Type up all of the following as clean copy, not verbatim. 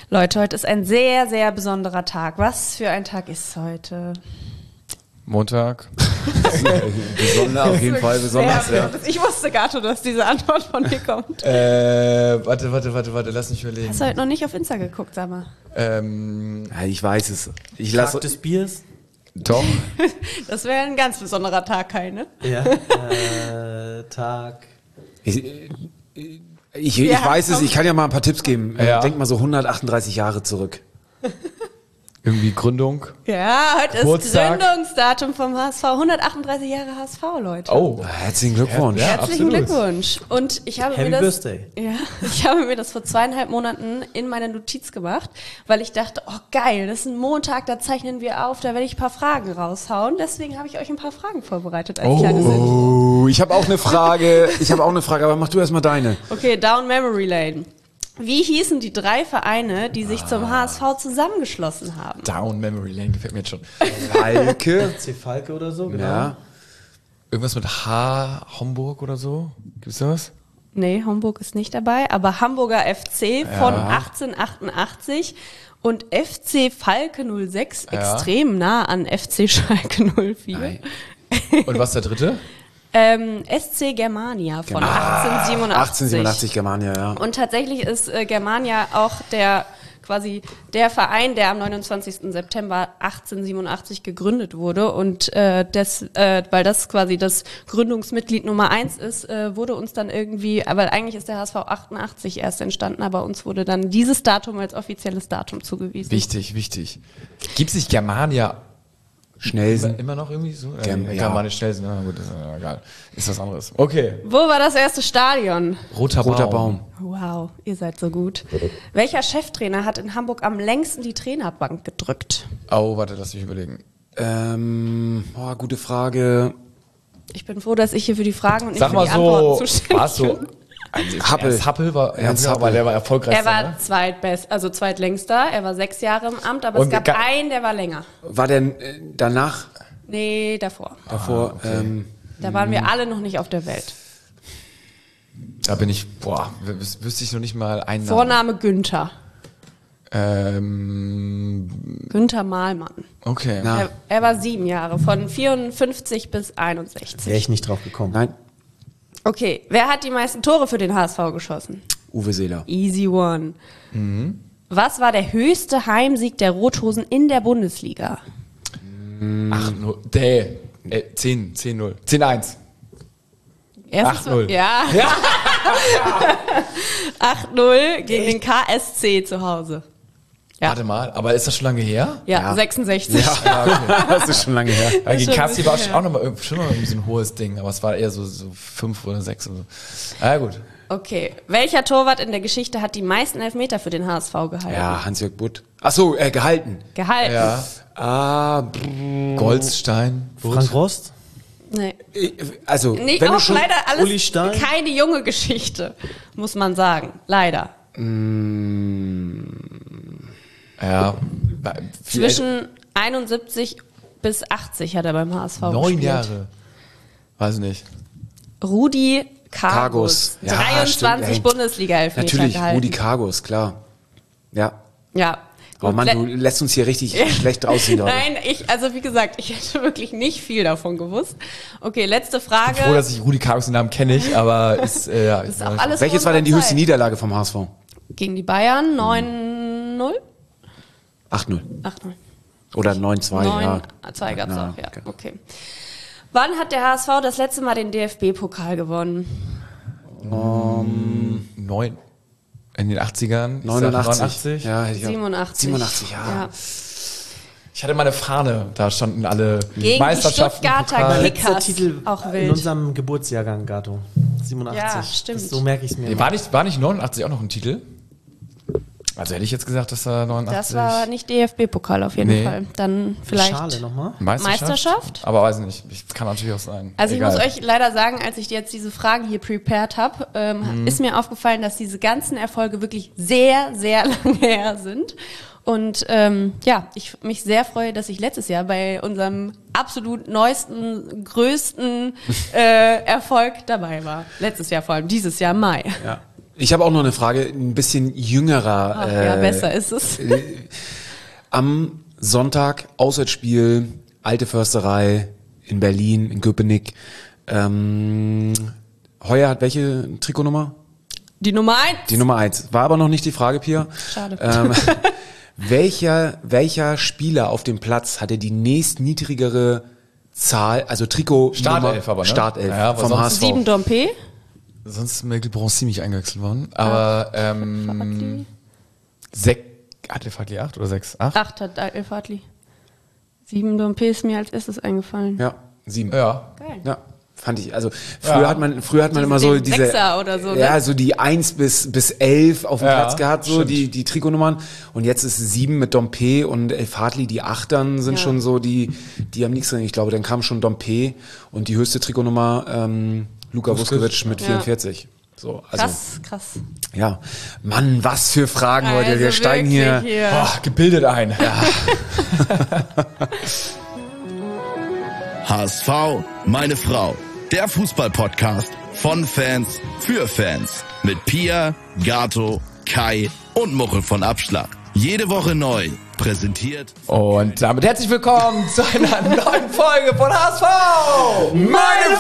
Leute, heute ist ein sehr, sehr besonderer Tag. Was für ein Tag ist es heute? Montag. Besonders, auf jeden Fall besonders, ja. Ich wusste gar schon, dass diese Antwort von dir kommt. Warte, lass mich überlegen. Hast du heute noch nicht auf Insta geguckt, sag mal? Ja, ich weiß es. Tag des Biers? Doch. Das wäre ein ganz besonderer Tag, Kai, ne? Ja. Tag. Ich weiß es, ich kann ja mal ein paar Tipps geben. Ja. Denk mal so 138 Jahre zurück. Irgendwie Gründung. Ja, heute Geburtstag. ist Gründungsdatum vom HSV. 138 Jahre HSV, Leute. Oh. Herzlichen Glückwunsch. Ja, Herzlichen absolut. Glückwunsch. Und ich habe Happy mir das, Birthday. ja, ich habe mir das vor 2,5 Monaten in meine Notiz gemacht, weil ich dachte, oh geil, das ist ein Montag, da zeichnen wir auf, da werde ich ein paar Fragen raushauen. Deswegen habe ich euch ein paar Fragen vorbereitet als kleines Intro. Oh, ich habe auch eine Frage. Aber mach du erstmal deine. Okay, Down Memory Lane. Wie hießen die 3 Vereine, die sich zum HSV zusammengeschlossen haben? Down Memory Lane gefällt mir jetzt schon. Falke. C. Falke oder so, genau. Ja. Irgendwas mit H, Homburg oder so? Gibt's das? Nee, Homburg ist nicht dabei, aber Hamburger FC von 1888 und FC Falke 06 extrem nah an FC Schalke 04. Nein. Und was ist der dritte? SC Germania von 1887. 1887 Germania, ja. Und tatsächlich ist Germania auch der Verein, der am 29. September 1887 gegründet wurde und weil das quasi das Gründungsmitglied Nummer 1 ist, wurde uns dann irgendwie, weil eigentlich ist der HSV 88 erst entstanden, aber uns wurde dann dieses Datum als offizielles Datum zugewiesen. Wichtig. Gibt's nicht Germania Schnellsen. immer noch irgendwie so? Ja. Germania Schnellsen, na gut, ist egal. Ist was anderes. Okay. Wo war das erste Stadion? Roter Baum. Wow, ihr seid so gut. Welcher Cheftrainer hat in Hamburg am längsten die Trainerbank gedrückt? Oh, warte, lass mich überlegen. Gute Frage. Ich bin froh, dass ich hier für die Fragen und nicht Sag für mal die Antworten so, zuständig war es so? bin. Happel war, Ernst Happel. aber der war erfolgreich. Er war zweitlängster. Er war 6 Jahre im Amt, aber es Und gab einen, der war länger. War der danach? Nee, davor. Davor, Da waren wir alle noch nicht auf der Welt. Da bin ich, wüsste ich noch nicht mal einen Namen. Vorname Günther. Günther Mahlmann. Okay. Na. Er war 7 Jahre, von 54 bis 61. Wäre ich nicht drauf gekommen. Nein, Okay, wer hat die meisten Tore für den HSV geschossen? Uwe Seeler. Easy one. Was war der höchste Heimsieg der Rothosen in der Bundesliga? 8-0. 10-0. 10-1. 8-0. Ja. 8-0 gegen den KSC zu Hause. Ja. Warte mal, aber ist das schon lange her? Ja, Ja. 66. Das ist schon lange her. Weil gegen schon ein Kassi war bisschen auch noch schon noch irgendwie so ein hohes Ding, aber es war eher so 5 oder 6 oder so. Ja, gut. Okay. Welcher Torwart in der Geschichte hat die meisten Elfmeter für den HSV gehalten? Ja, Hans-Jörg Butt. Achso, gehalten. Gehalten? Ja. Goldstein. Frank Rost? Nee. Also, Nee, wenn auch du schon... leider alles Uli Stein? keine junge Geschichte, muss man sagen. Leider. Ja. Zwischen 71 bis 80 hat er beim HSV 9 gespielt. Jahre. Weiß nicht. Rudi Kargus. Kargus. Ja, 23 stimmt, ey. Bundesliga-Elfmeter Natürlich, gehalten. Rudi Kargus, klar. Ja. Ja. Oh Gut, Mann, du lässt uns hier richtig schlecht aussehen. Leute. Nein, wie gesagt, ich hätte wirklich nicht viel davon gewusst. Okay, letzte Frage. Ich bin froh, dass ich Rudi Kargus den Namen kenne ich, aber ist auch alles Welches war denn die höchste Niederlage vom HSV? Gegen die Bayern 9-0? 8-0. 8-0. Oder 9-2, ja. 2 gab es Ja, auch, ja. okay. Okay. Wann hat der HSV das letzte Mal den DFB-Pokal gewonnen? 9 in den 80ern. 89. Ja, hätte ich auch. 87. 87, ja. Ich hatte meine Fahne, da standen alle Gegen die Meisterschaften. Stuttgarter Pokal. Letzter Kickers. Titel Auch in wild. unserem Geburtsjahrgang, Gato. 87. Ja, stimmt. So merke ich es mir. Nee, war nicht 89 auch noch ein Titel? Also hätte ich jetzt gesagt, dass da 89... Das war nicht DFB-Pokal auf jeden Nee. Fall. Dann vielleicht Schale nochmal. Meisterschaft? Aber weiß nicht. Kann natürlich auch sein. Also Egal. ich muss euch leider sagen, als ich jetzt diese Fragen hier prepared habe, ist mir aufgefallen, dass diese ganzen Erfolge wirklich sehr, sehr lange her sind. Und ich mich sehr freue, dass ich letztes Jahr bei unserem absolut neuesten, größten Erfolg dabei war. Letztes Jahr vor allem, dieses Jahr im Mai. Ja. Ich habe auch noch eine Frage, ein bisschen jüngerer. Ach, ja, besser ist es. Am Sonntag Auswärtsspiel, Alte Försterei in Berlin, in Köpenick. Heuer hat welche Trikotnummer? Die Nummer 1. Die Nummer 1. War aber noch nicht die Frage, Pia. Schade. Welcher Spieler auf dem Platz hatte die nächstniedrigere Zahl, also Trikot Startelf aber, ne? Startelf Ja, aber vom sonst HSV. 7 Dompe. Sonst ist Michael Bronze ziemlich eingewechselt worden. Aber hat der Fadli 8 oder 6? 8? 8 hat El Fadli. 7 Dompe ist mir als erstes eingefallen. Ja, 7. Ja. Geil. Ja, fand ich. Also früher hat man immer so den diese Sechser oder so, ne? ja, so die 1 bis 11 auf dem Ja, Platz gehabt, so stimmt. die Trikotnummern. Und jetzt ist es 7 mit Dompe und El Fadli, die 8ern sind Ja. schon so die am nächsten. Ich glaube, dann kam schon Dompe und die höchste Trikotnummer Luka Vuskovic mit 44. So, also Krass. ja, Mann, was für Fragen heute. Wir Also steigen wirklich hier. Boah, gebildet ein. Ja. HSV, meine Frau. Der Fußball-Podcast von Fans für Fans. Mit Pia, Gato, Kai und Muchel von Abschlag. Jede Woche neu. Präsentiert. Und damit herzlich willkommen zu einer neuen Folge von HSV! Meine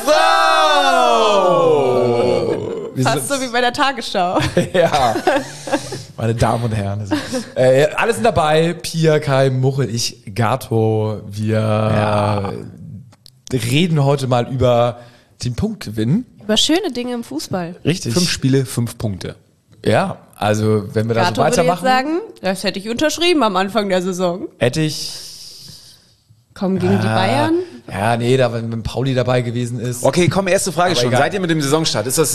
Frau! Fast so wie bei der Tagesschau. Ja, meine Damen und Herren. Alle sind dabei. Pia, Kai, Muchel, ich, Gato. Wir reden heute mal über den Punktgewinn. Über schöne Dinge im Fußball. Richtig. 5 Spiele, 5 Punkte. Ja, also wenn wir da so Gato würde jetzt weitermachen, sagen, das hätte ich unterschrieben am Anfang der Saison. hätte ich... Kommen gegen die Bayern. Ja, nee, da wenn Pauli dabei gewesen ist. Okay, komm, erste Frage Aber schon. egal. Seid ihr mit dem Saisonstart? Ist das,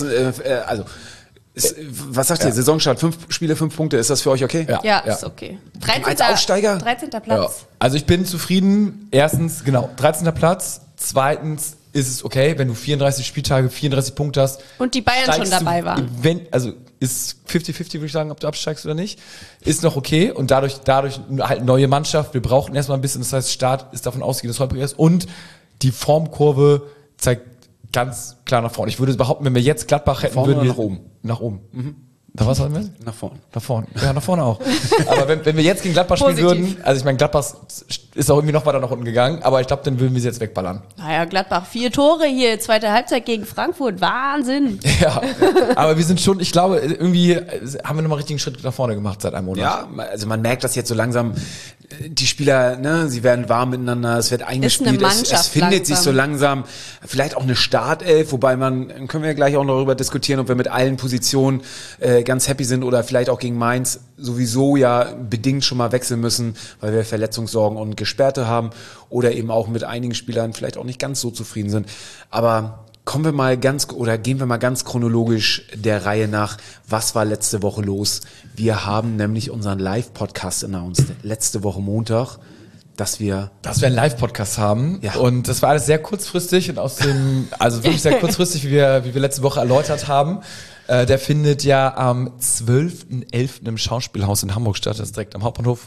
was sagt ihr? Saisonstart, 5 Spiele, 5 Punkte. Ist das für euch okay? Ja, ist okay. 13. Als Aufsteiger? 13. Ja. Platz. Also ich bin zufrieden. Erstens, genau, 13. Platz. Zweitens ist es okay, wenn du 34 Spieltage, 34 Punkte hast. Und die Bayern schon steigst du dabei waren. Also ist 50-50, würde ich sagen, ob du absteigst oder nicht. Ist noch okay. Und dadurch halt neue Mannschaft. Wir brauchen erstmal ein bisschen. Das heißt, Start ist davon ausgehend, dass holprig ist. Und die Formkurve zeigt ganz klar nach vorne. Ich würde behaupten, wenn wir jetzt Gladbach hätten, Vorne würden wir oder nach oben? Nach oben. Da was haben wir? Nach vorne. Nach vorne. Ja, nach vorne auch. Aber wenn wir jetzt gegen Gladbach spielen Positiv. würden, also ich meine, Gladbach ist auch irgendwie noch weiter nach unten gegangen, aber ich glaube, dann würden wir sie jetzt wegballern. Naja, Gladbach 4 Tore hier, zweite Halbzeit gegen Frankfurt. Wahnsinn. Ja, aber wir sind schon, ich glaube, irgendwie haben wir nochmal richtigen Schritt nach vorne gemacht seit einem Monat. Ja, also man merkt das jetzt so langsam, die Spieler, ne, sie werden warm miteinander, es wird eingespielt, Mannschaft es findet sich so langsam. langsam, vielleicht auch eine Startelf, wobei können wir gleich auch noch darüber diskutieren, ob wir mit allen Positionen ganz happy sind oder vielleicht auch gegen Mainz sowieso ja bedingt schon mal wechseln müssen, weil wir Verletzungssorgen und Gesperrte haben oder eben auch mit einigen Spielern vielleicht auch nicht ganz so zufrieden sind. Aber gehen wir mal ganz chronologisch der Reihe nach. Was war letzte Woche los? Wir haben nämlich unseren Live-Podcast announced, letzte Woche Montag, dass wir einen Live-Podcast haben. Ja. Und das war alles sehr kurzfristig und also wirklich sehr kurzfristig, wie wir letzte Woche erläutert haben. Der findet ja am 12.11. im Schauspielhaus in Hamburg statt. Das ist direkt am Hauptbahnhof.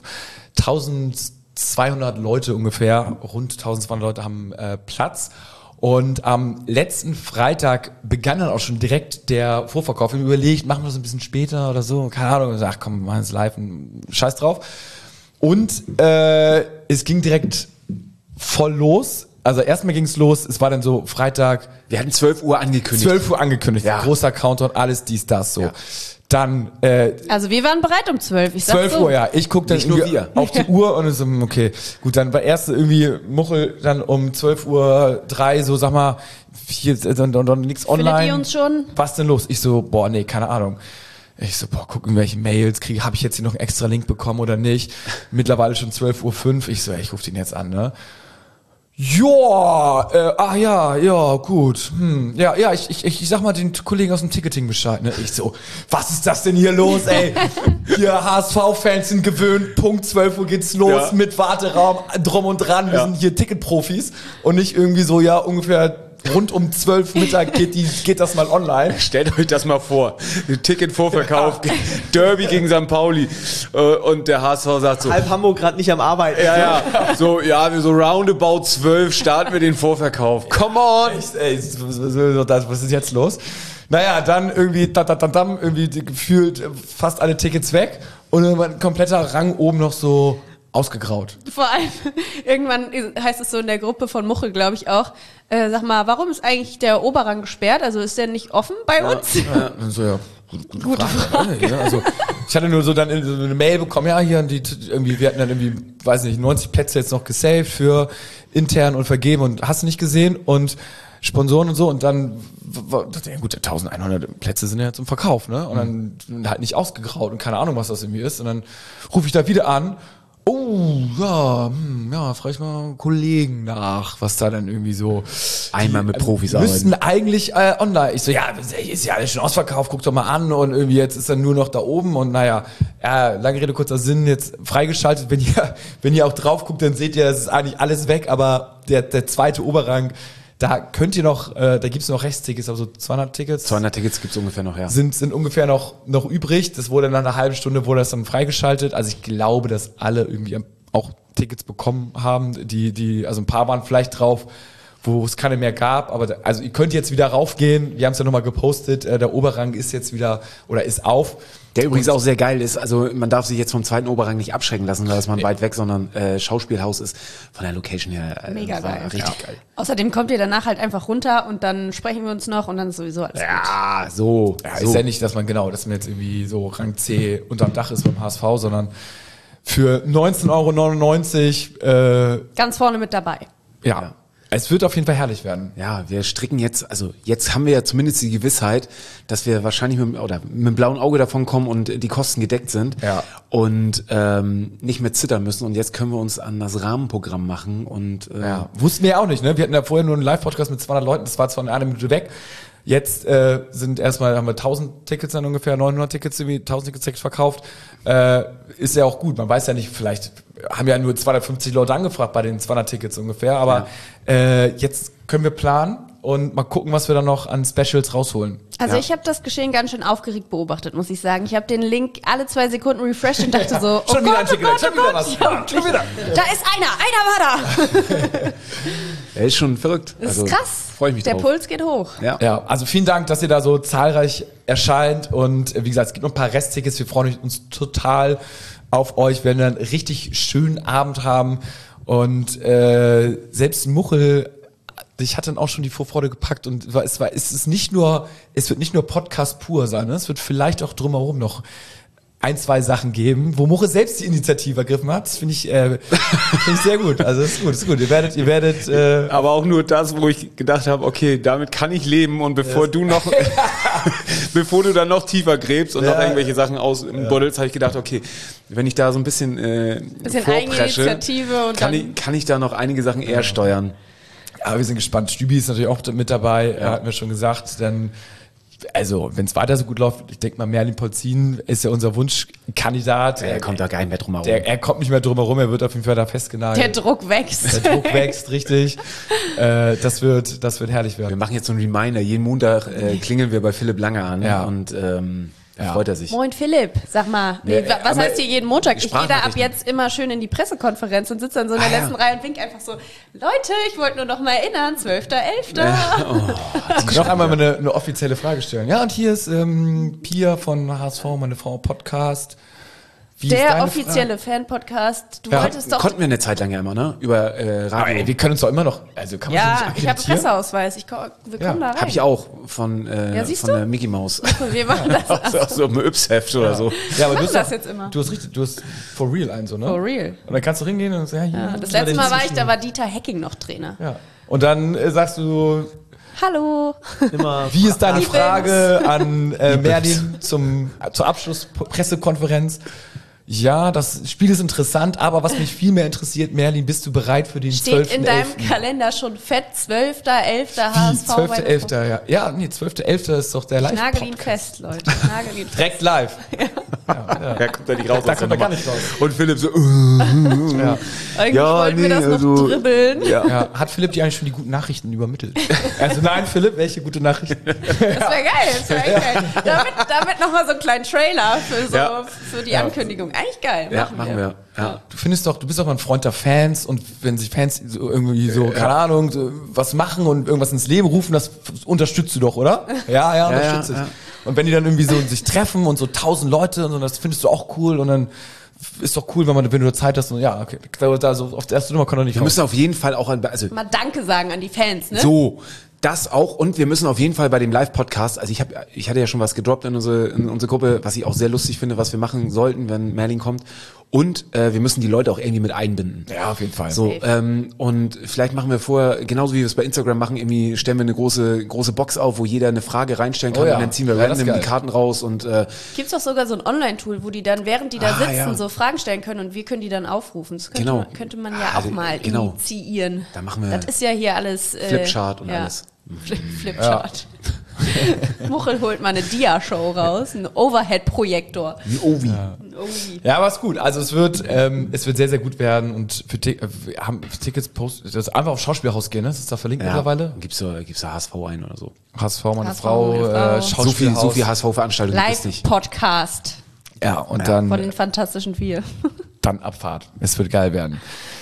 1200 Leute ungefähr, rund 1200 Leute haben Platz. Und am letzten Freitag begann dann auch schon direkt der Vorverkauf. Wir haben überlegt, machen wir das ein bisschen später oder so, keine Ahnung. Und ach komm, wir machen es live und scheiß drauf. Und es ging direkt voll los. Also erstmal ging es los, es war dann so Freitag. Wir hatten 12 Uhr angekündigt. 12 Uhr angekündigt, Ja. großer Countdown, alles dies, das, so. Ja. Dann Also wir waren bereit um 12. Ich sag 12 so. Uhr, ja. Ich guck dann Nicht nur irgendwie wir. auf die Uhr und so, okay. Gut, dann war erst irgendwie Muchel dann um 12:03 Uhr, so sag mal, dann nix online. Findet ihr uns schon? Was denn los? Ich so, boah, nee, keine Ahnung. Ich so, boah, gucken, welche Mails kriege, habe ich jetzt hier noch einen extra Link bekommen oder nicht? Mittlerweile schon 12:05 Uhr. Ich so, ey, ich rufe den jetzt an, ne? Ja, gut. Ja, ich sag mal den Kollegen aus dem Ticketing Bescheid. Ne? Ich so, was ist das denn hier los, ey? Hier HSV-Fans sind gewöhnt, Punkt 12 Uhr geht's los mit Warteraum, drum und dran. Wir sind hier Ticketprofis und nicht irgendwie so, ja, ungefähr rund um 12 Mittag geht das mal online. Stellt euch das mal vor. Ticketvorverkauf, Derby gegen St. Pauli und der HSV sagt so, Halb Hamburg gerade nicht am Arbeiten. wir so roundabout 12 starten wir den Vorverkauf. Come on! Ey, was ist jetzt los? Naja, dann irgendwie, irgendwie gefühlt fast alle Tickets weg und irgendwann ein kompletter Rang oben noch so ausgegraut. Vor allem, irgendwann heißt es so in der Gruppe von Muchel, glaube ich auch, sag mal, warum ist eigentlich der Oberrang gesperrt? Also ist der nicht offen bei uns? Ja, und so, ja. Gute Frage. Ja, also, ich hatte nur so dann so eine Mail bekommen, ja, hier, wir hatten dann irgendwie, weiß nicht, 90 Plätze jetzt noch gesaved für intern und vergeben und hast du nicht gesehen und Sponsoren und so und dann, ja gut, 1100 Plätze sind ja zum Verkauf, ne? Und dann halt nicht ausgegraut und keine Ahnung, was das irgendwie ist und dann rufe ich da wieder an. Oh, ja, frage ich mal Kollegen nach, was da dann irgendwie so. Einmal mit Profis müssten arbeiten. eigentlich online. Ich so, ja, ist ja alles schon ausverkauft, guck doch mal an und irgendwie jetzt ist er nur noch da oben und naja, lange Rede, kurzer Sinn, jetzt freigeschaltet. Wenn ihr auch drauf guckt, dann seht ihr, das ist eigentlich alles weg, aber der zweite Oberrang, da könnt ihr noch, da gibt's noch Resttickets, also 200 Tickets. 200 Tickets gibt's ungefähr noch, ja. Sind ungefähr noch übrig. Das wurde nach einer halben Stunde wurde das dann freigeschaltet. Also ich glaube, dass alle irgendwie auch Tickets bekommen haben. Also ein paar waren vielleicht drauf, wo es keine mehr gab. Aber also ihr könnt jetzt wieder raufgehen. Wir haben es ja nochmal gepostet. Der Oberrang ist jetzt wieder oder ist auf. Der übrigens auch sehr geil ist, also man darf sich jetzt vom zweiten Oberrang nicht abschrecken lassen, da ist man weit weg, sondern Schauspielhaus ist von der Location her Mega geil. Richtig geil. Außerdem kommt ihr danach halt einfach runter und dann sprechen wir uns noch und dann ist sowieso alles gut. Ja, so. Ist ja nicht, dass man jetzt irgendwie so Rang C unterm Dach ist beim HSV, sondern für 19,99 €, Ganz vorne mit dabei. ja. Es wird auf jeden Fall herrlich werden. Ja, wir stricken jetzt, also jetzt haben wir ja zumindest die Gewissheit, dass wir wahrscheinlich mit dem blauen Auge davon kommen und die Kosten gedeckt sind und nicht mehr zittern müssen. Und jetzt können wir uns an das Rahmenprogramm machen. Und Wussten wir ja auch nicht, ne? Wir hatten ja vorher nur einen Live-Podcast mit 200 Leuten, das war zwar in einer Minute weg. Jetzt haben wir 1000 Tickets dann ungefähr, 900 Tickets, irgendwie 1000 Tickets verkauft. Ist ja auch gut, man weiß ja nicht, vielleicht haben ja nur 250 Leute angefragt bei den 200 Tickets ungefähr, aber jetzt können wir planen und mal gucken, was wir dann noch an Specials rausholen. Also ich habe das Geschehen ganz schön aufgeregt beobachtet, muss ich sagen. Ich habe den Link alle 2 Sekunden refreshed und dachte so, Schon wieder ein Ticket, schon wieder was. Ja, Schon wieder. Da ist einer war da. er ist schon verrückt. Das ist krass. Freue ich mich Der drauf. Puls geht hoch. Ja, also vielen Dank, dass ihr da so zahlreich erscheint und wie gesagt, es gibt noch ein paar Resttickets. Wir freuen uns total auf euch. Wir werden einen richtig schönen Abend haben und selbst Muchel, ich hatte dann auch schon die Vorfreude gepackt und es wird nicht nur Podcast pur sein, ne? Es wird vielleicht auch drumherum noch 1, 2 Sachen geben, wo Muchel selbst die Initiative ergriffen hat. Das finde ich sehr gut. Also das ist gut. Ihr werdet Aber auch nur das, wo ich gedacht habe, okay, damit kann ich leben und bevor du dann noch tiefer gräbst und noch irgendwelche Sachen ausbuddelst, habe ich gedacht, okay, wenn ich da so ein bisschen vorpresche, Eigeninitiative und kann ich da noch einige Sachen eher steuern. Ja, wir sind gespannt. Stübi ist natürlich auch mit dabei, hatten wir schon gesagt. Dann, also, wenn es weiter so gut läuft, ich denke mal, Merlin Polzin ist ja unser Wunschkandidat. Er kommt da gar nicht mehr drum herum. Er kommt nicht mehr drum herum, er wird auf jeden Fall da festgenagelt. der Druck wächst. Der Druck wächst, richtig. Das wird herrlich werden. Wir machen jetzt so einen Reminder. Jeden Montag klingeln wir bei Philipp Lange an und freut er sich. Moin Philipp, sag mal, was heißt hier jeden Montag? Ich gehe da ab jetzt immer schön in die Pressekonferenz und sitze dann so in der letzten Reihe und wink einfach so, Leute, ich wollte nur noch mal erinnern, 12.11. Noch einmal eine offizielle Frage stellen. Ja, und hier ist Pia von HSV, meine Frau Podcast. Wie ist Der deine offizielle Fan-Podcast. Du wolltest doch... Konnten wir eine Zeit lang ja immer, ne? Über Radio. Aber ey, wir können uns doch immer noch, also kann man sich nicht Ja, ich habe einen akkreditieren? Presseausweis. Wir kommen da rein. Habe ich auch von siehst von du? der Mickey Maus. Wir machen das Aus so einem Yps-Heft oder so. Ja, aber machen du das hast jetzt immer. Du hast for real einen so, ne? For real. Und dann kannst du hingehen und sagen, ja, hier. Das letzte Mal war ich, da war Dieter Hecking noch Trainer. Ja. Und dann sagst du, Hallo. Immer wie ist deine Liebens. Frage an Merlin zur Abschlusspressekonferenz? Ja, das Spiel ist interessant, aber was mich viel mehr interessiert, Merlin, bist du bereit für den 12.11.? Steht in deinem Kalender schon fett, 12.11. HSV. 12.11., ja. Ja, nee, 12.11. ist doch der Ich nagel ihn Live-Podcast. fest, Leute. Nagel ihn fest. Direkt live. Er kommt da nicht raus. Da aus der kommt er gar Nummer. nicht raus. Und Philipp so, Eigentlich Ja, wollten wir nee, das noch also- dribbeln. Ja. Hat Philipp dir eigentlich schon die guten Nachrichten übermittelt? Also nein, Philipp, welche gute Nachrichten? Das wäre geil, das wäre geil. Damit nochmal so einen kleinen Trailer für die Ankündigung. Eigentlich geil. ja, machen wir. Ja. Du bist doch mal ein Freund der Fans und wenn sich Fans so irgendwie so, keine Ahnung, so was machen und irgendwas ins Leben rufen, das unterstützt du doch, oder? Ja, unterstützt es. ja. Und wenn die dann irgendwie so sich treffen und so 1000 Leute und so, das findest du auch cool und dann ist doch cool, wenn du Zeit hast und ja, okay, da so auf der erste Nummer kann doch nicht Wir müssen auf jeden Fall auch also Mal Danke sagen an die Fans, ne? so, das auch. Und wir müssen auf jeden Fall bei dem Live-Podcast, also ich hatte ja schon was gedroppt in unsere Gruppe, was ich auch sehr lustig finde, was wir machen sollten, wenn Merlin kommt. Und wir müssen die Leute auch irgendwie mit einbinden. Ja, auf jeden Fall. So, und vielleicht machen wir vorher, genauso wie wir es bei Instagram machen, irgendwie stellen wir eine große Box auf, wo jeder eine Frage reinstellen kann Oh ja. und dann ziehen wir Ja, das ist random die geil. Karten raus und Gibt's doch sogar so ein Online-Tool, wo die dann, während die da sitzen, ja. so Fragen stellen können und wir können die dann aufrufen. Das Genau. könnte man ja Also, auch mal genau. initiieren. Da machen wir Das ist ja hier alles... Flipchart und alles. Flipchart. Muchel holt mal eine Dia-Show raus, einen Overhead-Projektor. Ein Ovi. Ein Ovi. Ja, aber ist gut. Also es wird sehr, sehr gut werden und wir haben Tickets das einfach auf Schauspielhaus gehen, ne? Das ist da verlinkt mittlerweile. Gibt's da HSV ein oder so. HSV, meine HSV, Frau, meine Frau. Schauspielhaus. So viel HSV-Veranstaltungen gibt es nicht. Live-Podcast Ja, und von dann den Fantastischen Vier. Abfahrt. Es wird geil werden.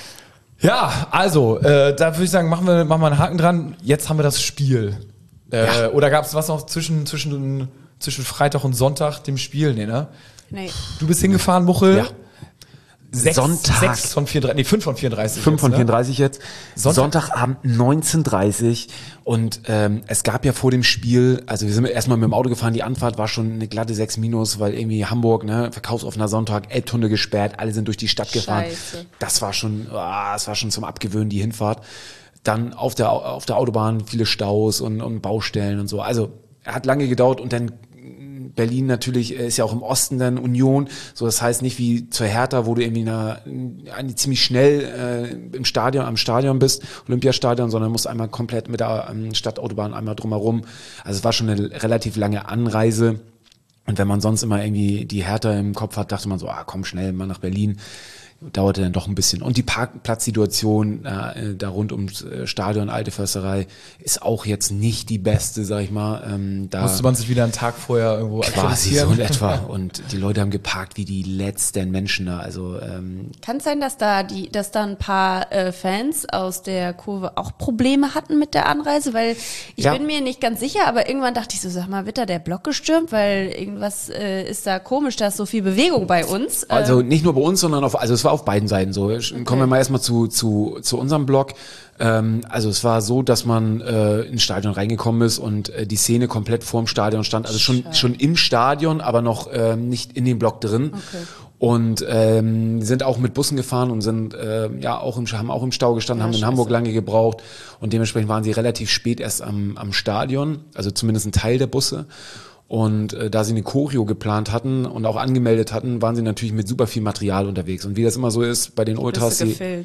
Ja, also, da würde ich sagen, machen wir einen Haken dran. Jetzt haben wir das Spiel. Oder gab es was noch zwischen Freitag und Sonntag, dem Spiel? Nee, ne? Nee. Du bist hingefahren, Muchel? Ja. Sonntag. 6 von 34, nee, 5 von 34. 5 von jetzt, ne? 34 jetzt. Sonntagabend 19:30 und es gab ja vor dem Spiel, also wir sind erstmal mit dem Auto gefahren, die Anfahrt war schon eine glatte 6-, weil irgendwie Hamburg, ne, verkaufsoffener Sonntag, Elbtunnel gesperrt, alle sind durch die Stadt gefahren. Scheiße. Das war schon zum Abgewöhnen, die Hinfahrt. Dann auf der Autobahn viele Staus und Baustellen und so. Also hat lange gedauert und dann Berlin natürlich ist ja auch im Osten dann Union, so das heißt nicht wie zur Hertha, wo du irgendwie ziemlich schnell am Stadion bist, Olympiastadion, sondern musst einmal komplett mit der Stadtautobahn einmal drumherum. Also es war schon eine relativ lange Anreise und wenn man sonst immer irgendwie die Hertha im Kopf hat, dachte man so, komm schnell mal nach Berlin. Dauerte dann doch ein bisschen. Und die Parkplatzsituation da rund ums Stadion, Alte Försterei, ist auch jetzt nicht die beste, sag ich mal. Da Musste man sich wieder einen Tag vorher irgendwo quasi so akkreditieren? in etwa. Und die Leute haben geparkt wie die letzten Menschen da. Also Kann es sein, dass da ein paar Fans aus der Kurve auch Probleme hatten mit der Anreise? Weil ich bin mir nicht ganz sicher, aber irgendwann dachte ich so, sag mal, wird da der Block gestürmt? Weil irgendwas ist da komisch, da ist so viel Bewegung bei uns. Also nicht nur bei uns, sondern es war auf beiden Seiten so. Kommen wir mal erstmal zu unserem Blog. Also es war so, dass man ins Stadion reingekommen ist und die Szene komplett vorm Stadion stand. Also schon im Stadion, aber noch nicht in dem Block drin. Okay. Und sind auch mit Bussen gefahren und sind haben auch im Stau gestanden, haben in Hamburg lange gebraucht und dementsprechend waren sie relativ spät erst am Stadion, also zumindest ein Teil der Busse. Und da sie eine Choreo geplant hatten und auch angemeldet hatten, waren sie natürlich mit super viel Material unterwegs. Und wie das immer so ist bei den Ultras,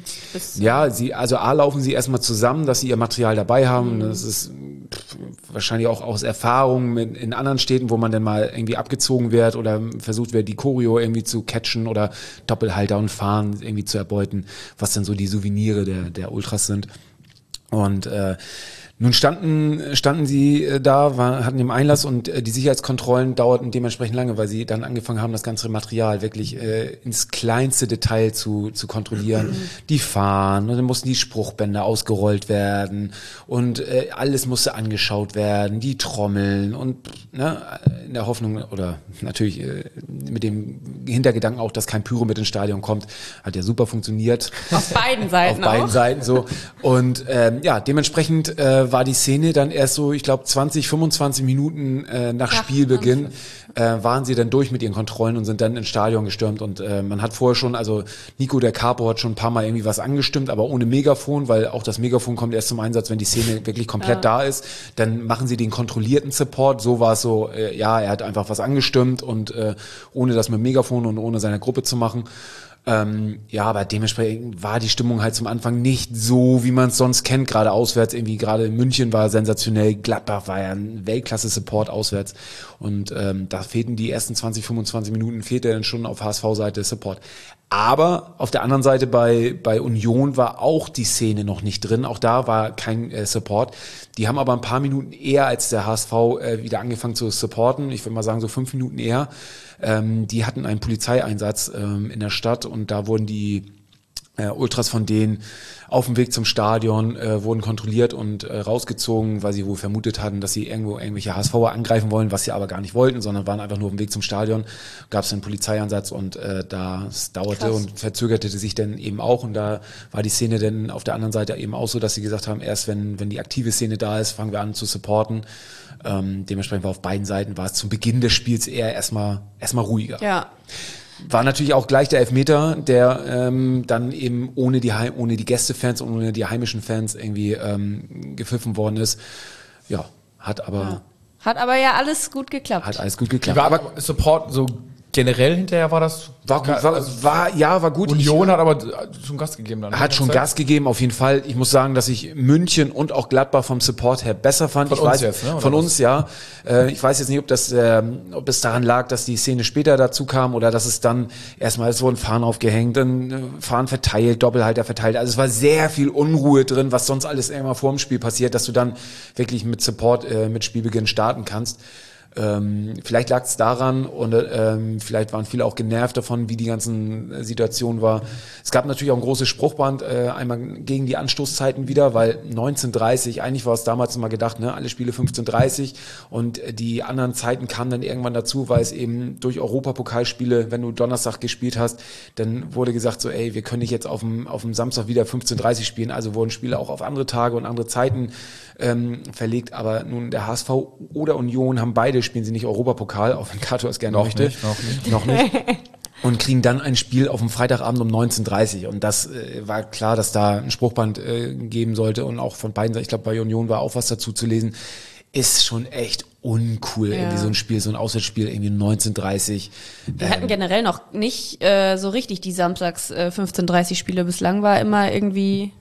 laufen sie erstmal zusammen, dass sie ihr Material dabei haben. Das ist wahrscheinlich auch aus Erfahrung in anderen Städten, wo man dann mal irgendwie abgezogen wird oder versucht wird, die Choreo irgendwie zu catchen oder Doppelhalter und Fahnen irgendwie zu erbeuten, was dann so die Souvenire der Ultras sind. Und nun standen sie da, hatten den Einlass und die Sicherheitskontrollen dauerten dementsprechend lange, weil sie dann angefangen haben, das ganze Material wirklich ins kleinste Detail zu kontrollieren. Die Fahnen, und dann mussten die Spruchbänder ausgerollt werden und alles musste angeschaut werden, die Trommeln und in der Hoffnung oder natürlich mit dem Hintergedanken auch, dass kein Pyro mit ins Stadion kommt, hat ja super funktioniert. Auf beiden Seiten Auf beiden Seiten so. Und dementsprechend war die Szene dann erst so, ich glaube 20, 25 Minuten nach Spielbeginn waren sie dann durch mit ihren Kontrollen und sind dann ins Stadion gestürmt und man hat vorher schon, also Nico der Capo hat schon ein paar Mal irgendwie was angestimmt, aber ohne Megafon, weil auch das Megafon kommt erst zum Einsatz, wenn die Szene wirklich komplett da ist, dann machen sie den kontrollierten Support, so war es so, er hat einfach was angestimmt und ohne das mit Megafon und ohne seine Gruppe zu machen. Ja, aber dementsprechend war die Stimmung halt zum Anfang nicht so, wie man es sonst kennt, gerade auswärts. Irgendwie gerade in München war sensationell, Gladbach war ja ein Weltklasse-Support auswärts. Und da fehlten die ersten 20, 25 Minuten, fehlte dann schon auf HSV-Seite Support. Aber auf der anderen Seite bei Union war auch die Szene noch nicht drin. Auch da war kein Support. Die haben aber ein paar Minuten eher als der HSV wieder angefangen zu supporten. Ich würde mal sagen so 5 Minuten eher. Die hatten einen Polizeieinsatz in der Stadt und da wurden die Ultras von denen auf dem Weg zum Stadion wurden kontrolliert und rausgezogen, weil sie wohl vermutet hatten, dass sie irgendwelche HSVer angreifen wollen, was sie aber gar nicht wollten, sondern waren einfach nur auf dem Weg zum Stadion. Gab es einen Polizeieinsatz und das dauerte Krass. und verzögerte sich dann eben auch und da war die Szene dann auf der anderen Seite eben auch so, dass sie gesagt haben, erst wenn die aktive Szene da ist, fangen wir an zu supporten. Dementsprechend war auf beiden Seiten war es zum Beginn des Spiels eher erstmal ruhiger. Ja. War natürlich auch gleich der Elfmeter, der dann eben ohne die Gästefans und ohne die heimischen Fans irgendwie gepfiffen worden ist. Ja, hat aber ja alles gut geklappt. alles gut geklappt. War aber Support so generell hinterher war das? War gut, war gut. Union hat aber schon Gas gegeben dann. Hat schon Gas gegeben, auf jeden Fall. Ich muss sagen, dass ich München und auch Gladbach vom Support her besser fand. Von Ich uns weiß, jetzt, ne, oder Von was? uns, ja. Ich weiß jetzt nicht, ob es daran lag, dass die Szene später dazu kam oder dass es dann es wurden Fahnen aufgehängt, dann Fahnen verteilt, Doppelhalter verteilt. Also es war sehr viel Unruhe drin, was sonst alles irgendwann vor dem Spiel passiert, dass du dann wirklich mit Support mit Spielbeginn starten kannst. Vielleicht lag es daran und vielleicht waren viele auch genervt davon, wie die ganzen Situation war. Es gab natürlich auch ein großes Spruchband, einmal gegen die Anstoßzeiten wieder, weil 19:30, eigentlich war es damals immer gedacht, ne, alle Spiele 15:30 und die anderen Zeiten kamen dann irgendwann dazu, weil es eben durch Europapokalspiele, wenn du Donnerstag gespielt hast, dann wurde gesagt so, ey, wir können nicht jetzt auf dem Samstag wieder 15:30 spielen, also wurden Spiele auch auf andere Tage und andere Zeiten verlegt, aber nun der HSV oder Union haben beide, spielen sie nicht Europapokal, auch wenn Kato es gerne möchte. Noch nicht. Und kriegen dann ein Spiel auf dem Freitagabend um 19:30 und das war klar, dass da ein Spruchband geben sollte und auch von beiden, ich glaube bei Union war auch was dazu zu lesen, ist schon echt uncool, irgendwie so ein Spiel, so ein Auswärtsspiel, irgendwie 19:30. Wir hatten generell noch nicht so richtig die Samstags 15:30 Spiele. Bislang war immer irgendwie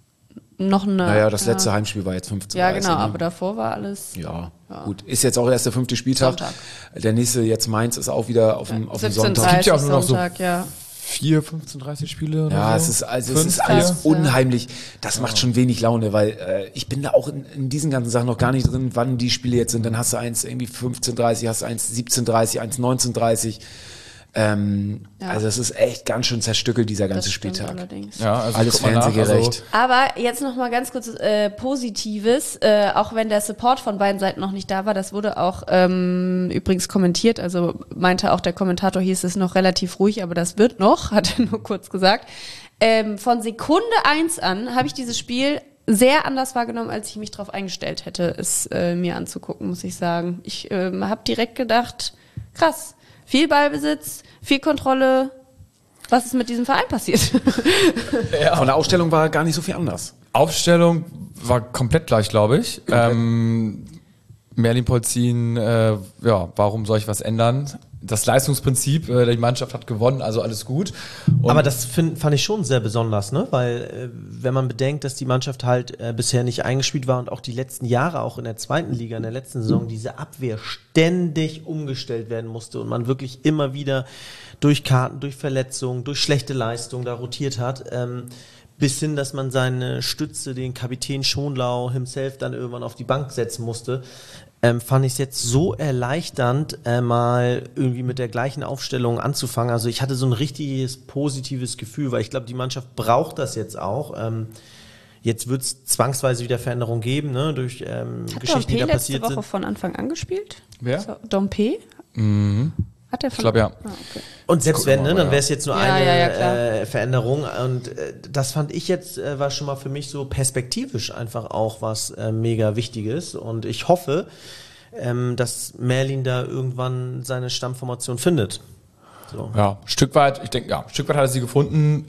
noch eine... Naja, das letzte Heimspiel war jetzt 15:30. Ja, genau, ne? aber davor war alles... Ja, gut. Ist jetzt auch erst der 5. Spieltag. Sonntag. Der nächste, jetzt Mainz, ist auch wieder auf dem Sonntag. 17:30 gibt ja auch nur noch so Sonntag, ja. 4, 15:30 Spiele oder Ja, so? es ist Fünf, alles ja. unheimlich. Das macht schon wenig Laune, weil ich bin da auch in diesen ganzen Sachen noch gar nicht drin, wann die Spiele jetzt sind. Dann hast du eins irgendwie 15:30, hast du eins 17:30, eins 19:30. Also es ist echt ganz schön zerstückelt, dieser ganze Das stimmt Spieltag. allerdings. Ja, also Alles guck mal nach, fernsehgerecht. Aber jetzt noch mal ganz kurz Positives, auch wenn der Support von beiden Seiten noch nicht da war, das wurde auch übrigens kommentiert, also meinte auch der Kommentator, hier ist es noch relativ ruhig, aber das wird noch, hat er nur kurz gesagt. Von Sekunde 1 an habe ich dieses Spiel sehr anders wahrgenommen, als ich mich darauf eingestellt hätte, es mir anzugucken, muss ich sagen. Ich habe direkt gedacht, krass, viel Ballbesitz, viel Kontrolle. Was ist mit diesem Verein passiert? Von der Ausstellung war gar nicht so viel anders. Aufstellung war komplett gleich, glaube ich. Merlin Polzin, warum soll ich was ändern? Das Leistungsprinzip, die Mannschaft hat gewonnen, also alles gut. Und Aber das fand ich schon sehr besonders, ne? Weil wenn man bedenkt, dass die Mannschaft halt bisher nicht eingespielt war und auch die letzten Jahre, auch in der zweiten Liga, in der letzten Saison, diese Abwehr ständig umgestellt werden musste und man wirklich immer wieder durch Karten, durch Verletzungen, durch schlechte Leistungen da rotiert hat, bis hin, dass man seine Stütze, den Kapitän Schonlau himself, dann irgendwann auf die Bank setzen musste. Fand ich es jetzt so erleichternd, mal irgendwie mit der gleichen Aufstellung anzufangen. Also ich hatte so ein richtiges positives Gefühl, weil ich glaube, die Mannschaft braucht das jetzt auch. Jetzt wird es zwangsweise wieder Veränderungen geben, ne, durch Geschichten, die da Dompe passiert letzte Woche sind. von Anfang an gespielt? Wer? So, Dompe? Hat er von... Ich glaube, ja. Ah, okay. Und selbst wenn, ne, dann wäre es jetzt nur Ja, eine ja, klar. Veränderung. Und das fand ich jetzt, war schon mal für mich so perspektivisch einfach auch was mega Wichtiges. Und ich hoffe, dass Merlin da irgendwann seine Stammformation findet. So. Ja, ein Stück weit hat er sie gefunden.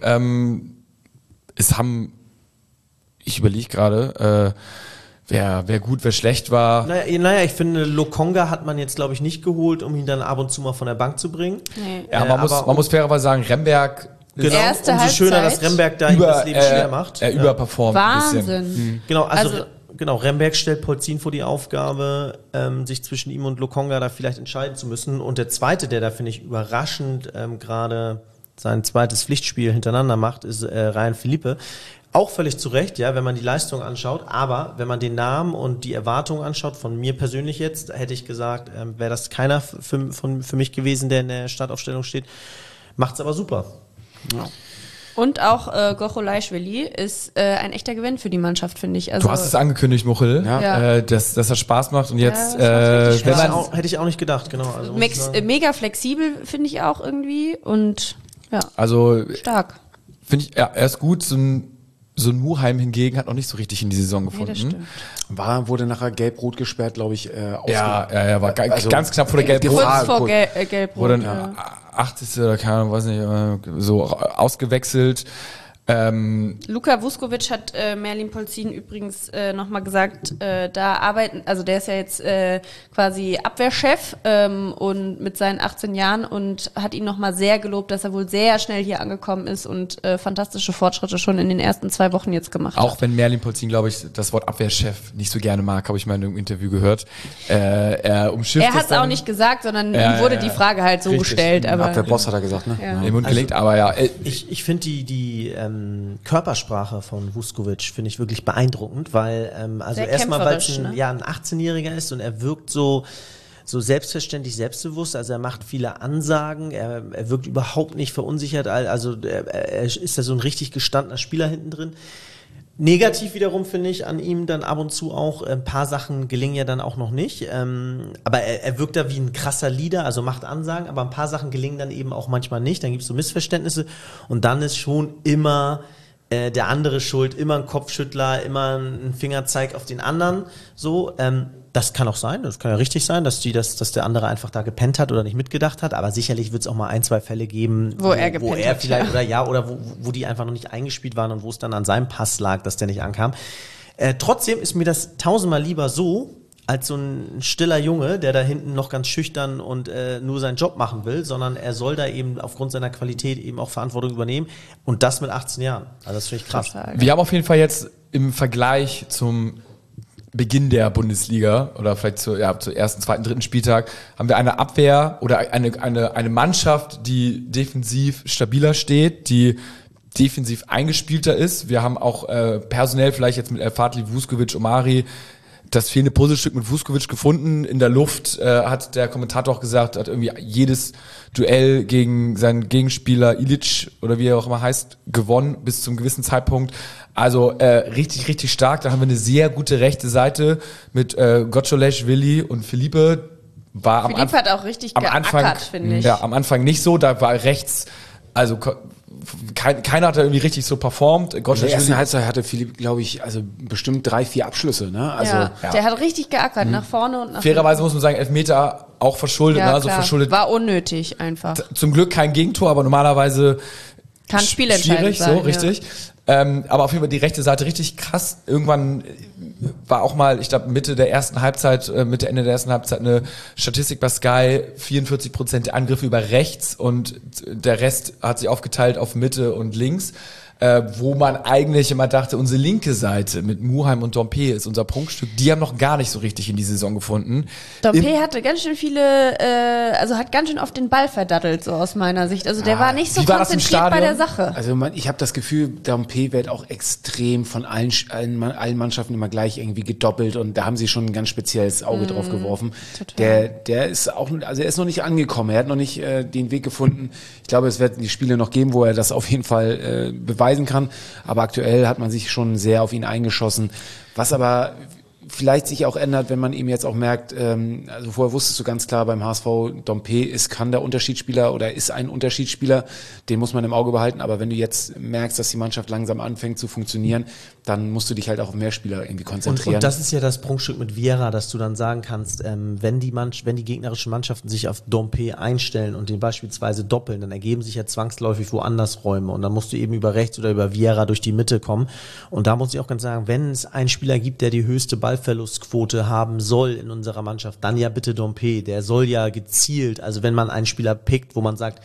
Ich überlege gerade, wer gut, wer schlecht war. Naja, ich finde, Lokonga hat man jetzt, glaube ich, nicht geholt, um ihn dann ab und zu mal von der Bank zu bringen. Nee. Ja, man muss fairerweise sagen, Remberg Genau, Erste umso schöner, dass Halbzeit. Remberg da ihm das Leben schwer macht. Er überperformt ein bisschen. Wahnsinn. Genau, Also- genau, Remberg stellt Polzin vor die Aufgabe, sich zwischen ihm und Lokonga da vielleicht entscheiden zu müssen. Und der zweite, der da, finde ich, überraschend gerade sein zweites Pflichtspiel hintereinander macht, ist Ryan Philippe. Auch völlig zu Recht, ja, wenn man die Leistung anschaut. Aber wenn man den Namen und die Erwartungen anschaut, von mir persönlich jetzt, hätte ich gesagt, wäre das keiner für mich gewesen, der in der Startaufstellung steht. Macht's aber super. Ja. Und auch Gocholaischwili ist ein echter Gewinn für die Mannschaft, finde ich. Also, Du hast es angekündigt, Muchel, Ja. dass das Spaß macht und jetzt, Ja, das macht richtig wenn Spaß. man, Hätte ich auch nicht gedacht, genau. Also, muss ich sagen. mega flexibel, finde ich auch irgendwie. Und ja, also stark. finde ich, er ist gut, so ein Muheim hingegen hat noch nicht so richtig in die Saison Nee, das gefunden. stimmt. Wurde nachher gelb-rot gesperrt, glaube ich, Ja, war Also, ganz knapp vor der Gelb-Rot. Gefahr. Kurz vor gut. Gelb-Rot. Wurde dann ja. 80. oder keine Ahnung, weiß nicht, so ausgewechselt. Luka Vuskovic hat Merlin Polzin übrigens nochmal gesagt, da arbeiten, also der ist ja jetzt quasi Abwehrchef und mit seinen 18 Jahren und hat ihn nochmal sehr gelobt, dass er wohl sehr schnell hier angekommen ist und fantastische Fortschritte schon in den ersten 2 Wochen jetzt gemacht Auch hat. wenn Merlin Polzin, glaube ich, das Wort Abwehrchef nicht so gerne mag, habe ich mal in einem Interview gehört. Er umschifft Er hat es auch nicht gesagt, sondern ihm wurde die Frage halt so Richtig. gestellt. Aber Abwehrboss hat er gesagt, ne? Ja. im Mund gelegt, aber ja. Ich finde die Körpersprache von Vuskovic finde ich wirklich beeindruckend, weil also Sehr erstmal, weil es kämpferisch, ein, ne? ein 18-Jähriger ist und er wirkt so selbstverständlich selbstbewusst, also er macht viele Ansagen, er wirkt überhaupt nicht verunsichert, also er ist da so ein richtig gestandener Spieler hinten drin. Negativ wiederum finde ich an ihm dann ab und zu auch, ein paar Sachen gelingen ja dann auch noch nicht, aber er wirkt da wie ein krasser Leader, also macht Ansagen, aber ein paar Sachen gelingen dann eben auch manchmal nicht, dann gibt es so Missverständnisse und dann ist schon immer der andere schuld, immer ein Kopfschüttler, immer ein Fingerzeig auf den anderen, so, das kann auch sein, das kann ja richtig sein, dass der andere einfach da gepennt hat oder nicht mitgedacht hat, aber sicherlich wird es auch mal 1, 2 Fälle geben, Wo er gepennt hat, vielleicht, oder wo die einfach noch nicht eingespielt waren und wo es dann an seinem Pass lag, dass der nicht ankam. Trotzdem ist mir das 1000-mal lieber so, als so ein stiller Junge, der da hinten noch ganz schüchtern und nur seinen Job machen will, sondern er soll da eben aufgrund seiner Qualität eben auch Verantwortung übernehmen und das mit 18 Jahren. Also das finde ich krass. Wir haben auf jeden Fall jetzt im Vergleich zum Beginn der Bundesliga oder vielleicht zur ersten, zweiten, dritten Spieltag haben wir eine Abwehr oder eine Mannschaft, die defensiv stabiler steht, die defensiv eingespielter ist. Wir haben auch personell vielleicht jetzt mit Fatli, Vuskovic, Omari das fehlende Puzzlestück mit Vuskovic gefunden. In der Luft hat der Kommentator auch gesagt, hat irgendwie jedes Duell gegen seinen Gegenspieler Ilic oder wie er auch immer heißt, gewonnen bis zum gewissen Zeitpunkt. Also richtig, richtig stark. Da haben wir eine sehr gute rechte Seite mit Gocholaischwili und Philippe. Philippe hat auch richtig geackert, finde ich. Ja, am Anfang nicht so. Da war rechts, also keiner hat da irgendwie richtig so performt. In der ersten Halbzeit hatte Philipp, glaube ich, also bestimmt 3, 4 Abschlüsse, ne? Also, ja. Der hat richtig geackert, nach vorne und nach fairerweise muss man sagen, Elfmeter auch verschuldet. ja, ne? Also klar. verschuldet. War unnötig einfach. Zum Glück kein Gegentor, aber normalerweise Kann spielentscheidend schwierig, sein. so richtig. Aber auf jeden Fall die rechte Seite richtig krass. Irgendwann war auch mal, ich glaube Mitte, Ende der ersten Halbzeit eine Statistik bei Sky, 44% der Angriffe über rechts und der Rest hat sich aufgeteilt auf Mitte und links. Wo man eigentlich immer dachte, unsere linke Seite mit Muheim und Dompe ist unser Prunkstück, die haben noch gar nicht so richtig in die Saison gefunden. Dompe hatte ganz schön viele, also hat ganz schön oft den Ball verdattelt, so aus meiner Sicht. Also der war nicht so Wie war das im konzentriert bei der Stadion? Sache. Also ich habe das Gefühl, Dompe wird auch extrem von allen Mannschaften immer gleich irgendwie gedoppelt und da haben sie schon ein ganz spezielles Auge drauf geworfen. total. Der ist auch, also er ist noch nicht angekommen, er hat noch nicht den Weg gefunden. Ich glaube, es wird die Spiele noch geben, wo er das auf jeden Fall beweisen kann, aber aktuell hat man sich schon sehr auf ihn eingeschossen, was aber vielleicht sich auch ändert, wenn man ihm jetzt auch merkt, also vorher wusstest du ganz klar beim HSV, Dompe kann der Unterschiedsspieler oder ist ein Unterschiedsspieler, den muss man im Auge behalten, aber wenn du jetzt merkst, dass die Mannschaft langsam anfängt zu funktionieren, dann musst du dich halt auch auf mehr Spieler irgendwie konzentrieren. Und das ist ja das Prunkstück mit Vieira, dass du dann sagen kannst, wenn die gegnerischen Mannschaften sich auf Dompe einstellen und den beispielsweise doppeln, dann ergeben sich ja zwangsläufig woanders Räume und dann musst du eben über rechts oder über Vieira durch die Mitte kommen und da muss ich auch ganz sagen, wenn es einen Spieler gibt, der die höchste Ballverlustquote haben soll in unserer Mannschaft, dann ja bitte Dompe, der soll ja gezielt, also wenn man einen Spieler pickt, wo man sagt,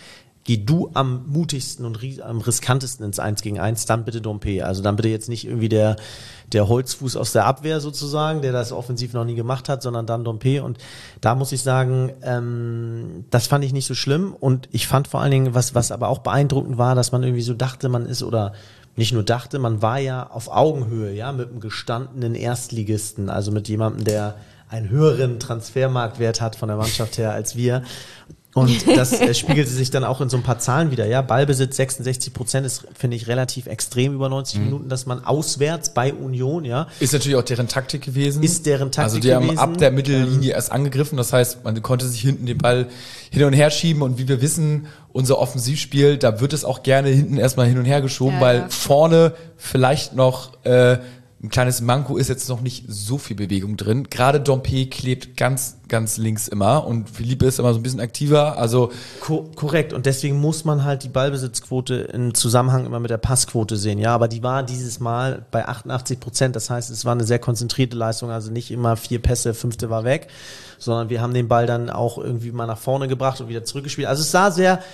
geh du am mutigsten und am riskantesten ins 1-gegen-1, dann bitte Dompe. Also dann bitte jetzt nicht irgendwie der Holzfuß aus der Abwehr sozusagen, der das offensiv noch nie gemacht hat, sondern dann Dompe. Und da muss ich sagen, das fand ich nicht so schlimm. Und ich fand vor allen Dingen, was aber auch beeindruckend war, dass man irgendwie so dachte, man ist oder nicht nur dachte, man war ja auf Augenhöhe, ja, mit einem gestandenen Erstligisten, also mit jemandem, der einen höheren Transfermarktwert hat von der Mannschaft her als wir. Und das spiegelte sich dann auch in so ein paar Zahlen wieder. Ja, Ballbesitz 66% ist, finde ich, relativ extrem über 90 Minuten, dass man auswärts bei Union, ja. Ist natürlich auch deren Taktik gewesen. Ist deren Taktik gewesen. Also die gewesen. haben ab der Mittellinie erst angegriffen. Das heißt, man konnte sich hinten den Ball hin und her schieben. Und wie wir wissen, unser Offensivspiel, da wird es auch gerne hinten erstmal hin und her geschoben, weil vorne vielleicht noch ein kleines Manko ist jetzt noch nicht so viel Bewegung drin. Gerade Dompe klebt ganz, ganz links immer und Philippe ist immer so ein bisschen aktiver. Also korrekt. Und deswegen muss man halt die Ballbesitzquote im Zusammenhang immer mit der Passquote sehen. Ja, aber die war dieses Mal bei 88%. Das heißt, es war eine sehr konzentrierte Leistung. Also nicht immer 4 Pässe, 5. war weg, sondern wir haben den Ball dann auch irgendwie mal nach vorne gebracht und wieder zurückgespielt. Also es sah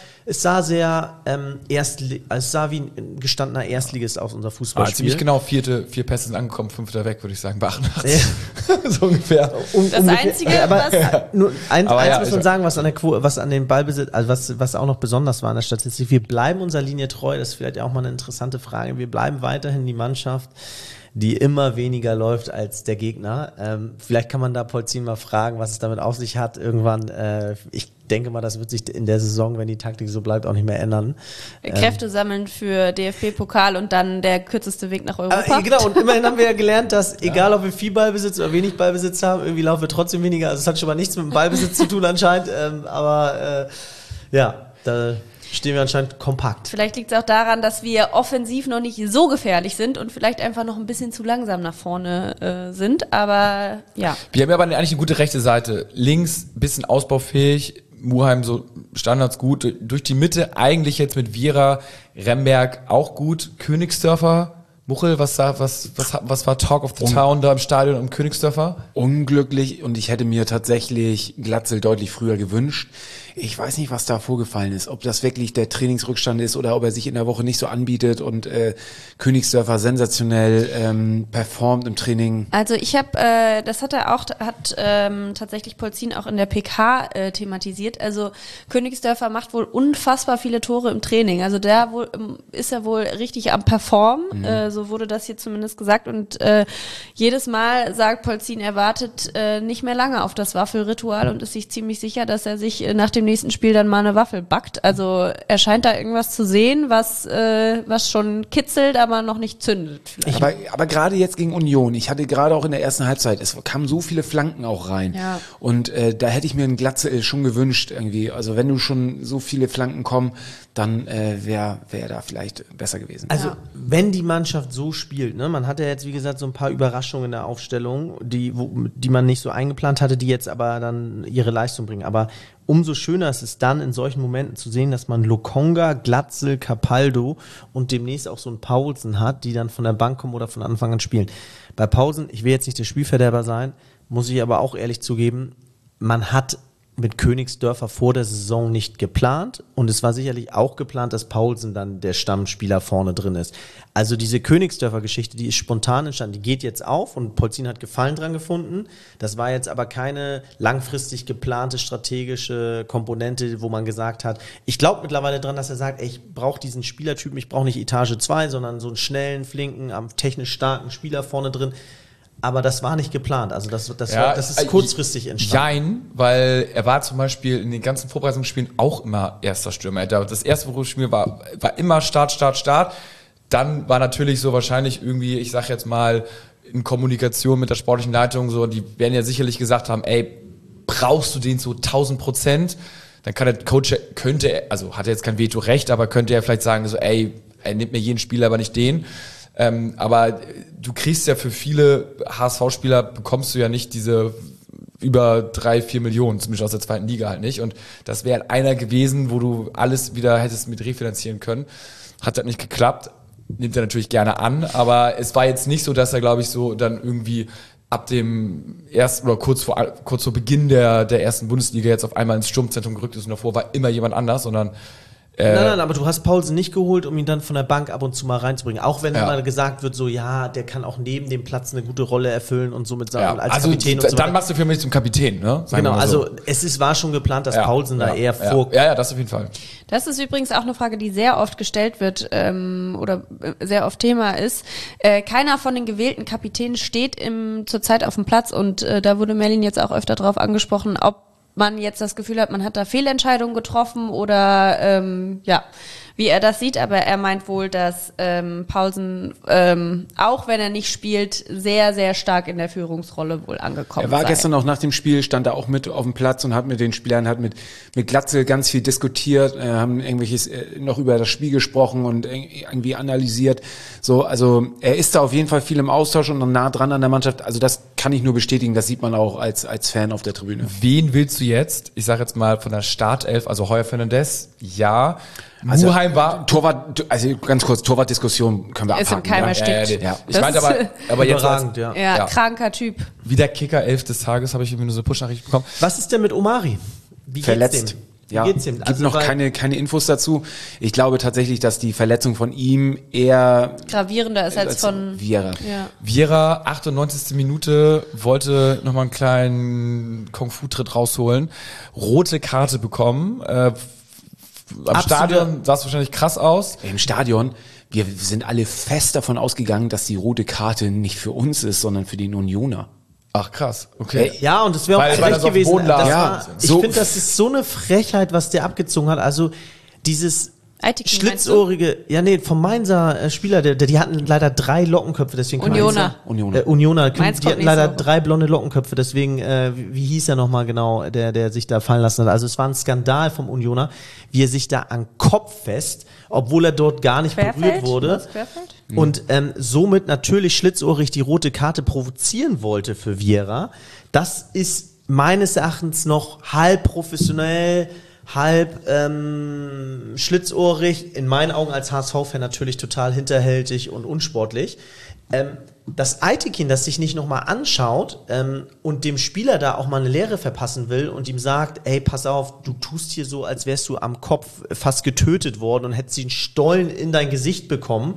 wie ein gestandener Erstligist aus, unser Fußballspiel. Ziemlich genau, 4 Pässe sind angekommen, 5. weg, würde ich sagen, bei 88. Ja. So ungefähr. Das Einzige, nur eins muss man sagen, was an den Ballbesitz, also was auch noch besonders war in der Statistik, wir bleiben unserer Linie treu, das ist vielleicht auch mal eine interessante Frage, wir bleiben weiterhin die Mannschaft, die immer weniger läuft als der Gegner. Vielleicht kann man da Polzin mal fragen, was es damit auf sich hat. Irgendwann, ich denke mal, das wird sich in der Saison, wenn die Taktik so bleibt, auch nicht mehr ändern. Kräfte sammeln für DFB-Pokal und dann der kürzeste Weg nach Europa. Genau, und immerhin haben wir ja gelernt, dass egal, ob wir viel Ballbesitz oder wenig Ballbesitz haben, irgendwie laufen wir trotzdem weniger. Also es hat schon mal nichts mit dem Ballbesitz zu tun anscheinend. Da stehen wir anscheinend kompakt. Vielleicht liegt es auch daran, dass wir offensiv noch nicht so gefährlich sind und vielleicht einfach noch ein bisschen zu langsam nach vorne sind. Aber ja. Wir haben ja aber eigentlich eine gute rechte Seite. Links ein bisschen ausbaufähig. Muheim so Standards gut. Durch die Mitte eigentlich jetzt mit Viera, Remberg auch gut. Königsdörfer. Muchel, was war Talk of the Town da im Stadion um Königsdörfer? Unglücklich und ich hätte mir tatsächlich Glatzel deutlich früher gewünscht. Ich weiß nicht, was da vorgefallen ist, ob das wirklich der Trainingsrückstand ist oder ob er sich in der Woche nicht so anbietet und Königsdörfer sensationell performt im Training. Also ich habe, das hat tatsächlich Polzin auch in der PK thematisiert. Also Königsdörfer macht wohl unfassbar viele Tore im Training. Also da ist er wohl richtig am Performen. So wurde das hier zumindest gesagt. Und jedes Mal sagt Polzin, er wartet nicht mehr lange auf das Waffelritual und ist sich ziemlich sicher, dass er sich nach dem nächsten Spiel dann mal eine Waffel backt. Also er scheint da irgendwas zu sehen, was schon kitzelt, aber noch nicht zündet. Aber gerade jetzt gegen Union, ich hatte gerade auch in der ersten Halbzeit, es kamen so viele Flanken auch rein. Ja. Und da hätte ich mir einen Glatzel schon gewünscht irgendwie. Also wenn du schon so viele Flanken kommen, dann wäre da vielleicht besser gewesen. Also wenn die Mannschaft so spielt, ne, man hat ja jetzt wie gesagt so ein paar Überraschungen in der Aufstellung, die man nicht so eingeplant hatte, die jetzt aber dann ihre Leistung bringen. Aber umso schöner ist es dann in solchen Momenten zu sehen, dass man Lokonga, Glatzel, Capaldo und demnächst auch so einen Paulsen hat, die dann von der Bank kommen oder von Anfang an spielen. Bei Paulsen, ich will jetzt nicht der Spielverderber sein, muss ich aber auch ehrlich zugeben, man hat mit Königsdörfer vor der Saison nicht geplant und es war sicherlich auch geplant, dass Paulsen dann der Stammspieler vorne drin ist. Also diese Königsdörfer-Geschichte, die ist spontan entstanden, die geht jetzt auf und Polzin hat Gefallen dran gefunden. Das war jetzt aber keine langfristig geplante strategische Komponente, wo man gesagt hat, ich glaube mittlerweile dran, dass er sagt, ey, ich brauche diesen Spielertypen, ich brauche nicht Etage 2, sondern so einen schnellen, flinken, technisch starken Spieler vorne drin. Aber das war nicht geplant, also das ist kurzfristig entstanden. Nein, weil er war zum Beispiel in den ganzen Vorbereitungsspielen auch immer erster Stürmer. Das erste Vorbereitungsspiel war immer Start. Dann war natürlich so wahrscheinlich irgendwie, ich sag jetzt mal, in Kommunikation mit der sportlichen Leitung so, die werden ja sicherlich gesagt haben, ey, brauchst du den zu 1000%? Dann kann der Coach, hat er jetzt kein Vetorecht, aber könnte er vielleicht sagen so, ey, er nimmt mir jeden Spieler, aber nicht den. Aber du kriegst ja für viele HSV-Spieler, bekommst du ja nicht diese über 3-4 Millionen, zumindest aus der zweiten Liga halt nicht. Und das wäre einer gewesen, wo du alles wieder hättest mit refinanzieren können. Hat das nicht geklappt, nimmt er natürlich gerne an, aber es war jetzt nicht so, dass er, glaube ich, so dann irgendwie ab dem ersten oder kurz vor Beginn der ersten Bundesliga jetzt auf einmal ins Sturmzentrum gerückt ist und davor war immer jemand anders, sondern Nein, aber du hast Paulsen nicht geholt, um ihn dann von der Bank ab und zu mal reinzubringen. Auch wenn Ja. mal gesagt wird, so, ja, der kann auch neben dem Platz eine gute Rolle erfüllen und somit sagen, als also Kapitän und so dann weiter. machst du für mich zum Kapitän, ne? Sagen wir Genau, mal also so. war schon geplant, dass Paulsen da eher vor... Ja, das auf jeden Fall. Das ist übrigens auch eine Frage, die sehr oft gestellt wird oder sehr oft Thema ist. Keiner von den gewählten Kapitänen steht zurzeit auf dem Platz und da wurde Merlin jetzt auch öfter drauf angesprochen, ob man jetzt das Gefühl hat, man hat da Fehlentscheidungen getroffen oder wie er das sieht, aber er meint wohl, dass Paulsen, auch wenn er nicht spielt, sehr, sehr stark in der Führungsrolle wohl angekommen Er war sei. gestern auch nach dem Spiel, stand da auch mit auf dem Platz und hat mit den Spielern, hat mit Glatzel ganz viel diskutiert, haben irgendwelches noch über das Spiel gesprochen und irgendwie analysiert. So, also er ist da auf jeden Fall viel im Austausch und nah dran an der Mannschaft. Also das kann ich nur bestätigen, das sieht man auch als Fan auf der Tribüne. Wen willst du jetzt? Ich sage jetzt mal von der Startelf, also Heuer Fernandes, ja. Also, Muheim war... Torwart, also ganz kurz, Torwartdiskussion können wir Ist im abhaken. Keim ja. erstickt. Ja. Ich meinte aber jetzt als, Überragend, ja. Ja, Ja. kranker Typ. wieder Kicker 11 des Tages, habe ich irgendwie nur so eine Push-Nachricht bekommen. Was ist denn mit Omari? Wie Verletzt. geht's dem? Wie Ja, geht's dem? gibt Also, noch weil- keine Infos dazu. Ich glaube tatsächlich, dass die Verletzung von ihm eher Gravierender ist als von... Viera. Ja. Vieira, 98. Minute, wollte nochmal einen kleinen Kung-Fu-Tritt rausholen. Rote Karte bekommen. Am Stadion sah es wahrscheinlich krass aus. Im Stadion, wir sind alle fest davon ausgegangen, dass die rote Karte nicht für uns ist, sondern für den Unioner. Ach krass, okay. Ja, und es wäre auch Weil frech das auf dem gewesen. Boden lag. Das Ja, war, ich so- finde, das ist so eine Frechheit, was der abgezogen hat. Also dieses Aitikin, meinst du? schlitzohrige, ja nee, vom Mainzer Spieler, die hatten leider 3 Lockenköpfe, deswegen Unioner. Unioner. Mainz die kommt hatten nicht leider so. 3 blonde Lockenköpfe, deswegen, wie hieß er nochmal genau, der sich da fallen lassen hat. Also es war ein Skandal vom Unioner, wie er sich da an Kopf fest, obwohl er dort gar nicht berührt wurde. Was, Querfeld? Und somit natürlich schlitzohrig die rote Karte provozieren wollte für Vieira. Das ist meines Erachtens noch halb professionell, halb schlitzohrig, in meinen Augen als HSV-Fan natürlich total hinterhältig und unsportlich. Das Aitikin, das sich nicht nochmal anschaut und dem Spieler da auch mal eine Lehre verpassen will und ihm sagt, ey, pass auf, du tust hier so, als wärst du am Kopf fast getötet worden und hättest den Stollen in dein Gesicht bekommen,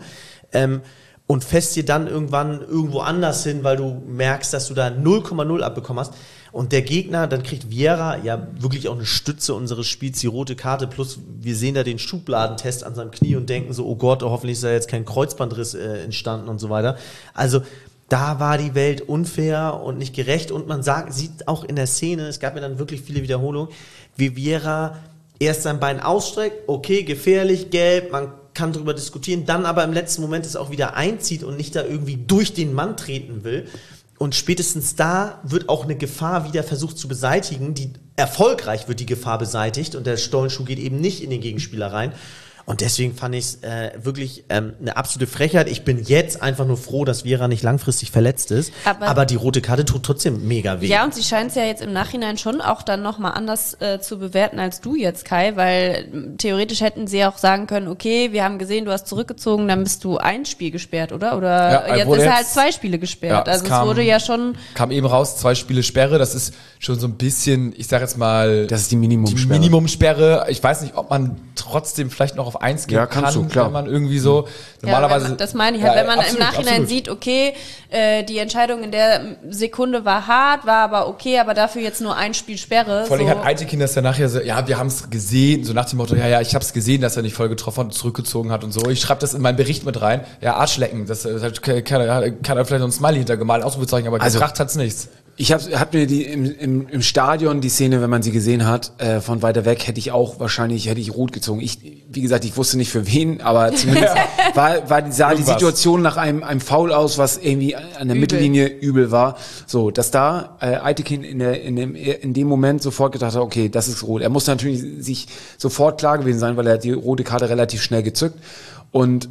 und fährst dir dann irgendwann irgendwo anders hin, weil du merkst, dass du da 0,0 abbekommen hast. Und der Gegner, dann kriegt Vieira ja wirklich auch eine Stütze unseres Spiels, die rote Karte, plus wir sehen da den Schubladentest an seinem Knie und denken so, oh Gott, hoffentlich ist da jetzt kein Kreuzbandriss entstanden und so weiter. Also da war die Welt unfair und nicht gerecht und man sieht auch in der Szene, es gab ja dann wirklich viele Wiederholungen, wie Vieira erst sein Bein ausstreckt, okay, gefährlich, gelb, man kann darüber diskutieren, dann aber im letzten Moment es auch wieder einzieht und nicht da irgendwie durch den Mann treten will. Und spätestens da wird auch eine Gefahr wieder versucht zu beseitigen, die erfolgreich wird die Gefahr beseitigt und der Stollenschuh geht eben nicht in den Gegenspieler rein. Und deswegen fand ich es wirklich eine absolute Frechheit. Ich bin jetzt einfach nur froh, dass Vieira nicht langfristig verletzt ist. Aber die rote Karte tut trotzdem mega weh. Ja, und sie scheint es ja jetzt im Nachhinein schon auch dann nochmal anders zu bewerten als du jetzt, Kai, weil theoretisch hätten sie auch sagen können, okay, wir haben gesehen, du hast zurückgezogen, dann bist du ein Spiel gesperrt, oder? Oder Ja, jetzt wurde ist er jetzt- halt 2 Spiele gesperrt. Ja, also es wurde ja schon... Kam eben raus, 2 Spiele Sperre, das ist schon so ein bisschen, ich sag jetzt mal... Das ist die Minimumsperre. Die Minimumsperre. Ich weiß nicht, ob man trotzdem vielleicht noch auf 1 gehen Ja, kannst kann, du, klar. wenn man irgendwie so... Normalerweise, das meine ich halt, wenn man absolut, im Nachhinein absolut. sieht, okay, die Entscheidung in der Sekunde war hart, war aber okay, aber dafür jetzt nur ein Spiel Sperre. Vor allem so. hat Aitikin das ja nachher so, ja, wir haben es gesehen, so nach dem Motto, ja, ich habe es gesehen, dass er nicht voll getroffen hat und zurückgezogen hat und so. Ich schreibe das in meinen Bericht mit rein. Ja, Arschlecken, das hat keiner vielleicht so ein Smiley hintergemalt, Ausrufezeichen, aber Also- gebracht hat's nichts. Ich hab mir die im Stadion die Szene, wenn man sie gesehen hat, von weiter weg, hätte ich rot gezogen. Wie gesagt, ich wusste nicht für wen, aber zumindest sah die Irgendwas. Situation nach einem Foul aus, was irgendwie an der Mittellinie übel war. So, dass da Aitikin in dem Moment sofort gedacht hat, okay, das ist rot. Er muss natürlich sich sofort klar gewesen sein, weil er hat die rote Karte relativ schnell gezückt. Und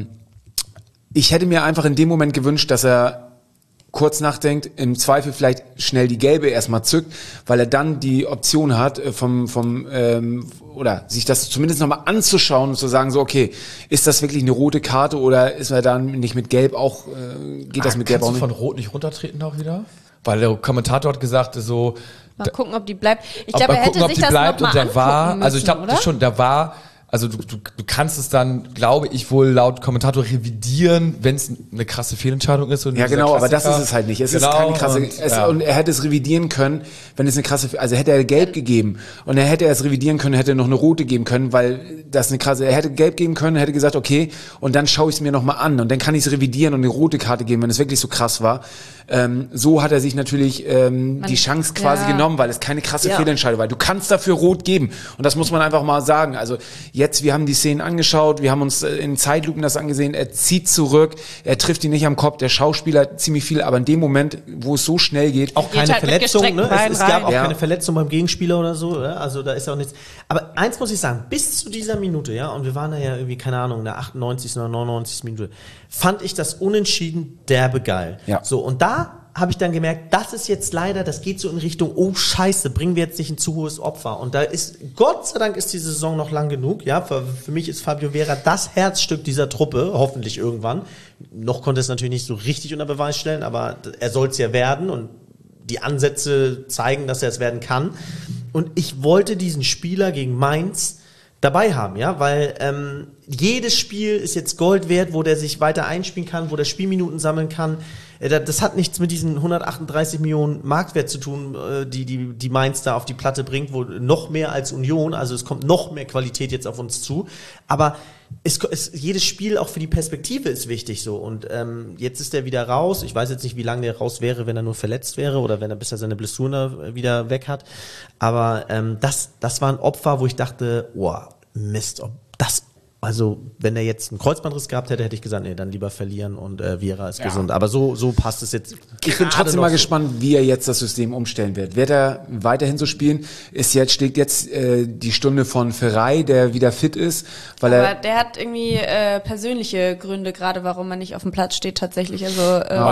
ich hätte mir einfach in dem Moment gewünscht, dass er kurz nachdenkt, im Zweifel vielleicht schnell die gelbe erstmal zückt, weil er dann die Option hat, oder sich das zumindest nochmal anzuschauen und zu sagen, so, okay, ist das wirklich eine rote Karte oder ist er dann nicht mit Gelb auch, geht das mit Gelb auch Kannst du nicht? von Rot nicht runtertreten auch wieder? Weil der Kommentator hat gesagt, so... Mal gucken, ob die bleibt. Ich ob glaube, mal er hätte gucken, ob sich die das bleibt noch und mal der war, angucken also ich müssen, glaube oder? schon, der war Also du kannst es dann, glaube ich, wohl laut Kommentator revidieren, wenn es eine krasse Fehlentscheidung ist. Und Ja, genau, aber das ist es halt nicht. Es ist keine krasse, und er hätte es revidieren können, wenn es eine krasse, also hätte er gelb gegeben und er hätte es revidieren können, hätte er noch eine rote geben können, weil das eine krasse, er hätte gelb geben können, hätte gesagt, okay, und dann schaue ich es mir nochmal an und dann kann ich es revidieren und eine rote Karte geben, wenn es wirklich so krass war. So hat er sich natürlich die Chance quasi genommen, weil es keine krasse Fehlentscheidung war. Du kannst dafür rot geben und das muss man einfach mal sagen. Also jetzt, wir haben die Szenen angeschaut, wir haben uns in Zeitlupen das angesehen, er zieht zurück, er trifft ihn nicht am Kopf, der Schauspieler ziemlich viel, aber in dem Moment, wo es so schnell geht, auch keine Verletzung, ne? Es gab auch Ja. keine Verletzung beim Gegenspieler oder so, ne? Also da ist auch nichts. Aber eins muss ich sagen, bis zu dieser Minute, ja, und wir waren da ja irgendwie, keine Ahnung, in der 98. oder 99. Minute, fand ich das Unentschieden derbe geil. Ja. So, und da habe ich dann gemerkt, das ist jetzt leider, das geht so in Richtung, oh Scheiße, bringen wir jetzt nicht ein zu hohes Opfer. Und da ist, Gott sei Dank ist die Saison noch lang genug, ja, für mich ist Fabio Vieira das Herzstück dieser Truppe, hoffentlich irgendwann. Noch konnte es natürlich nicht so richtig unter Beweis stellen, aber er soll es ja werden und die Ansätze zeigen, dass er es werden kann. Und ich wollte diesen Spieler gegen Mainz dabei haben, ja, weil jedes Spiel ist jetzt Gold wert, wo der sich weiter einspielen kann, wo der Spielminuten sammeln kann. Das hat nichts mit diesen 138 Millionen Marktwert zu tun, die Mainz da auf die Platte bringt, wo noch mehr als Union, also es kommt noch mehr Qualität jetzt auf uns zu. Aber jedes Spiel auch für die Perspektive ist wichtig so. Und jetzt ist er wieder raus. Ich weiß jetzt nicht, wie lange der raus wäre, wenn er nur verletzt wäre oder wenn er bis er seine Blessuren wieder weg hat. Aber das war ein Opfer, wo ich dachte, oh, Mist, also wenn er jetzt einen Kreuzbandriss gehabt hätte, hätte ich gesagt, nee, dann lieber verlieren und Vieira ist gesund. Aber so passt es jetzt. Ich bin trotzdem mal gespannt, wie er jetzt das System umstellen wird. Wird er weiterhin so spielen? Steht jetzt die Stunde von Ferrei, der wieder fit ist, weil aber der hat irgendwie persönliche Gründe gerade, warum er nicht auf dem Platz steht tatsächlich. Also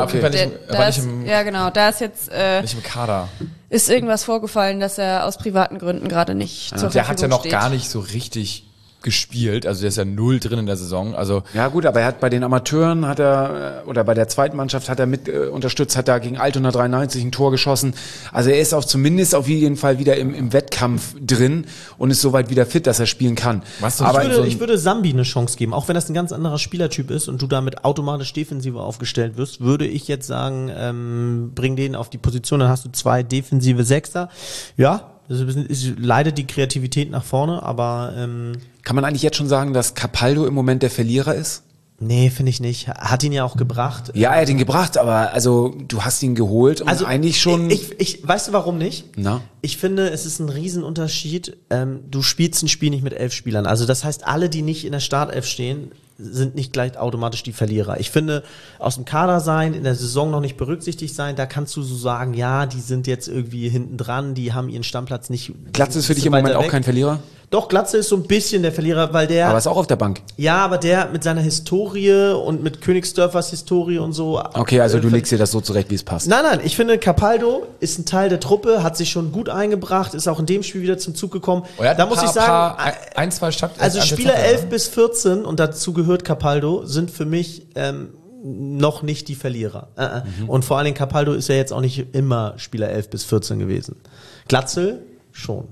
ja genau, da ist jetzt nicht im Kader. Ist irgendwas vorgefallen, dass er aus privaten Gründen gerade nicht zur Verfügung steht. Der hat ja noch gar nicht so richtig gespielt, also der ist ja 0 drin in der Saison, also. Ja gut, aber er hat bei den Amateuren oder bei der zweiten Mannschaft hat er mit unterstützt, hat da gegen Altona 93 ein Tor geschossen, also er ist zumindest auf jeden Fall wieder im Wettkampf drin und ist soweit wieder fit, dass er spielen kann. Ich würde Sambi eine Chance geben, auch wenn das ein ganz anderer Spielertyp ist und du damit automatisch defensiver aufgestellt wirst, würde ich jetzt sagen, bring den auf die Position, dann hast du 2 defensive Sechser, ja, leidet die Kreativität nach vorne, aber kann man eigentlich jetzt schon sagen, dass Capaldo im Moment der Verlierer ist? Nee, finde ich nicht. Hat ihn ja auch gebracht. Ja, er hat ihn gebracht, aber also du hast ihn geholt und also eigentlich schon. Ich weißt du warum nicht? Na? Ich finde, es ist ein Riesenunterschied. Du spielst ein Spiel nicht mit 11 Spielern. Also das heißt, alle, die nicht in der Startelf stehen, sind nicht gleich automatisch die Verlierer. Ich finde, aus dem Kader sein, in der Saison noch nicht berücksichtigt sein, da kannst du so sagen, ja, die sind jetzt irgendwie hinten dran, die haben ihren Stammplatz nicht. Glatze ist für dich im Moment auch kein Verlierer? Doch, Glatze ist so ein bisschen der Verlierer, weil der... Aber ist auch auf der Bank. Ja, aber der mit seiner Historie und mit Königsdörfers Historie und so... Okay, also du legst dir das so zurecht, wie es passt. Nein, ich finde, Capaldo ist ein Teil der Truppe, hat sich schon gut eingebracht, ist auch in dem Spiel wieder zum Zug gekommen. Da muss ich sagen... Also Spieler 11 bis 14, und dazu gehört Capaldo, sind für mich... noch nicht die Verlierer. Und vor allen Dingen Capaldo ist ja jetzt auch nicht immer Spieler 11 bis 14 gewesen. Glatzel schon.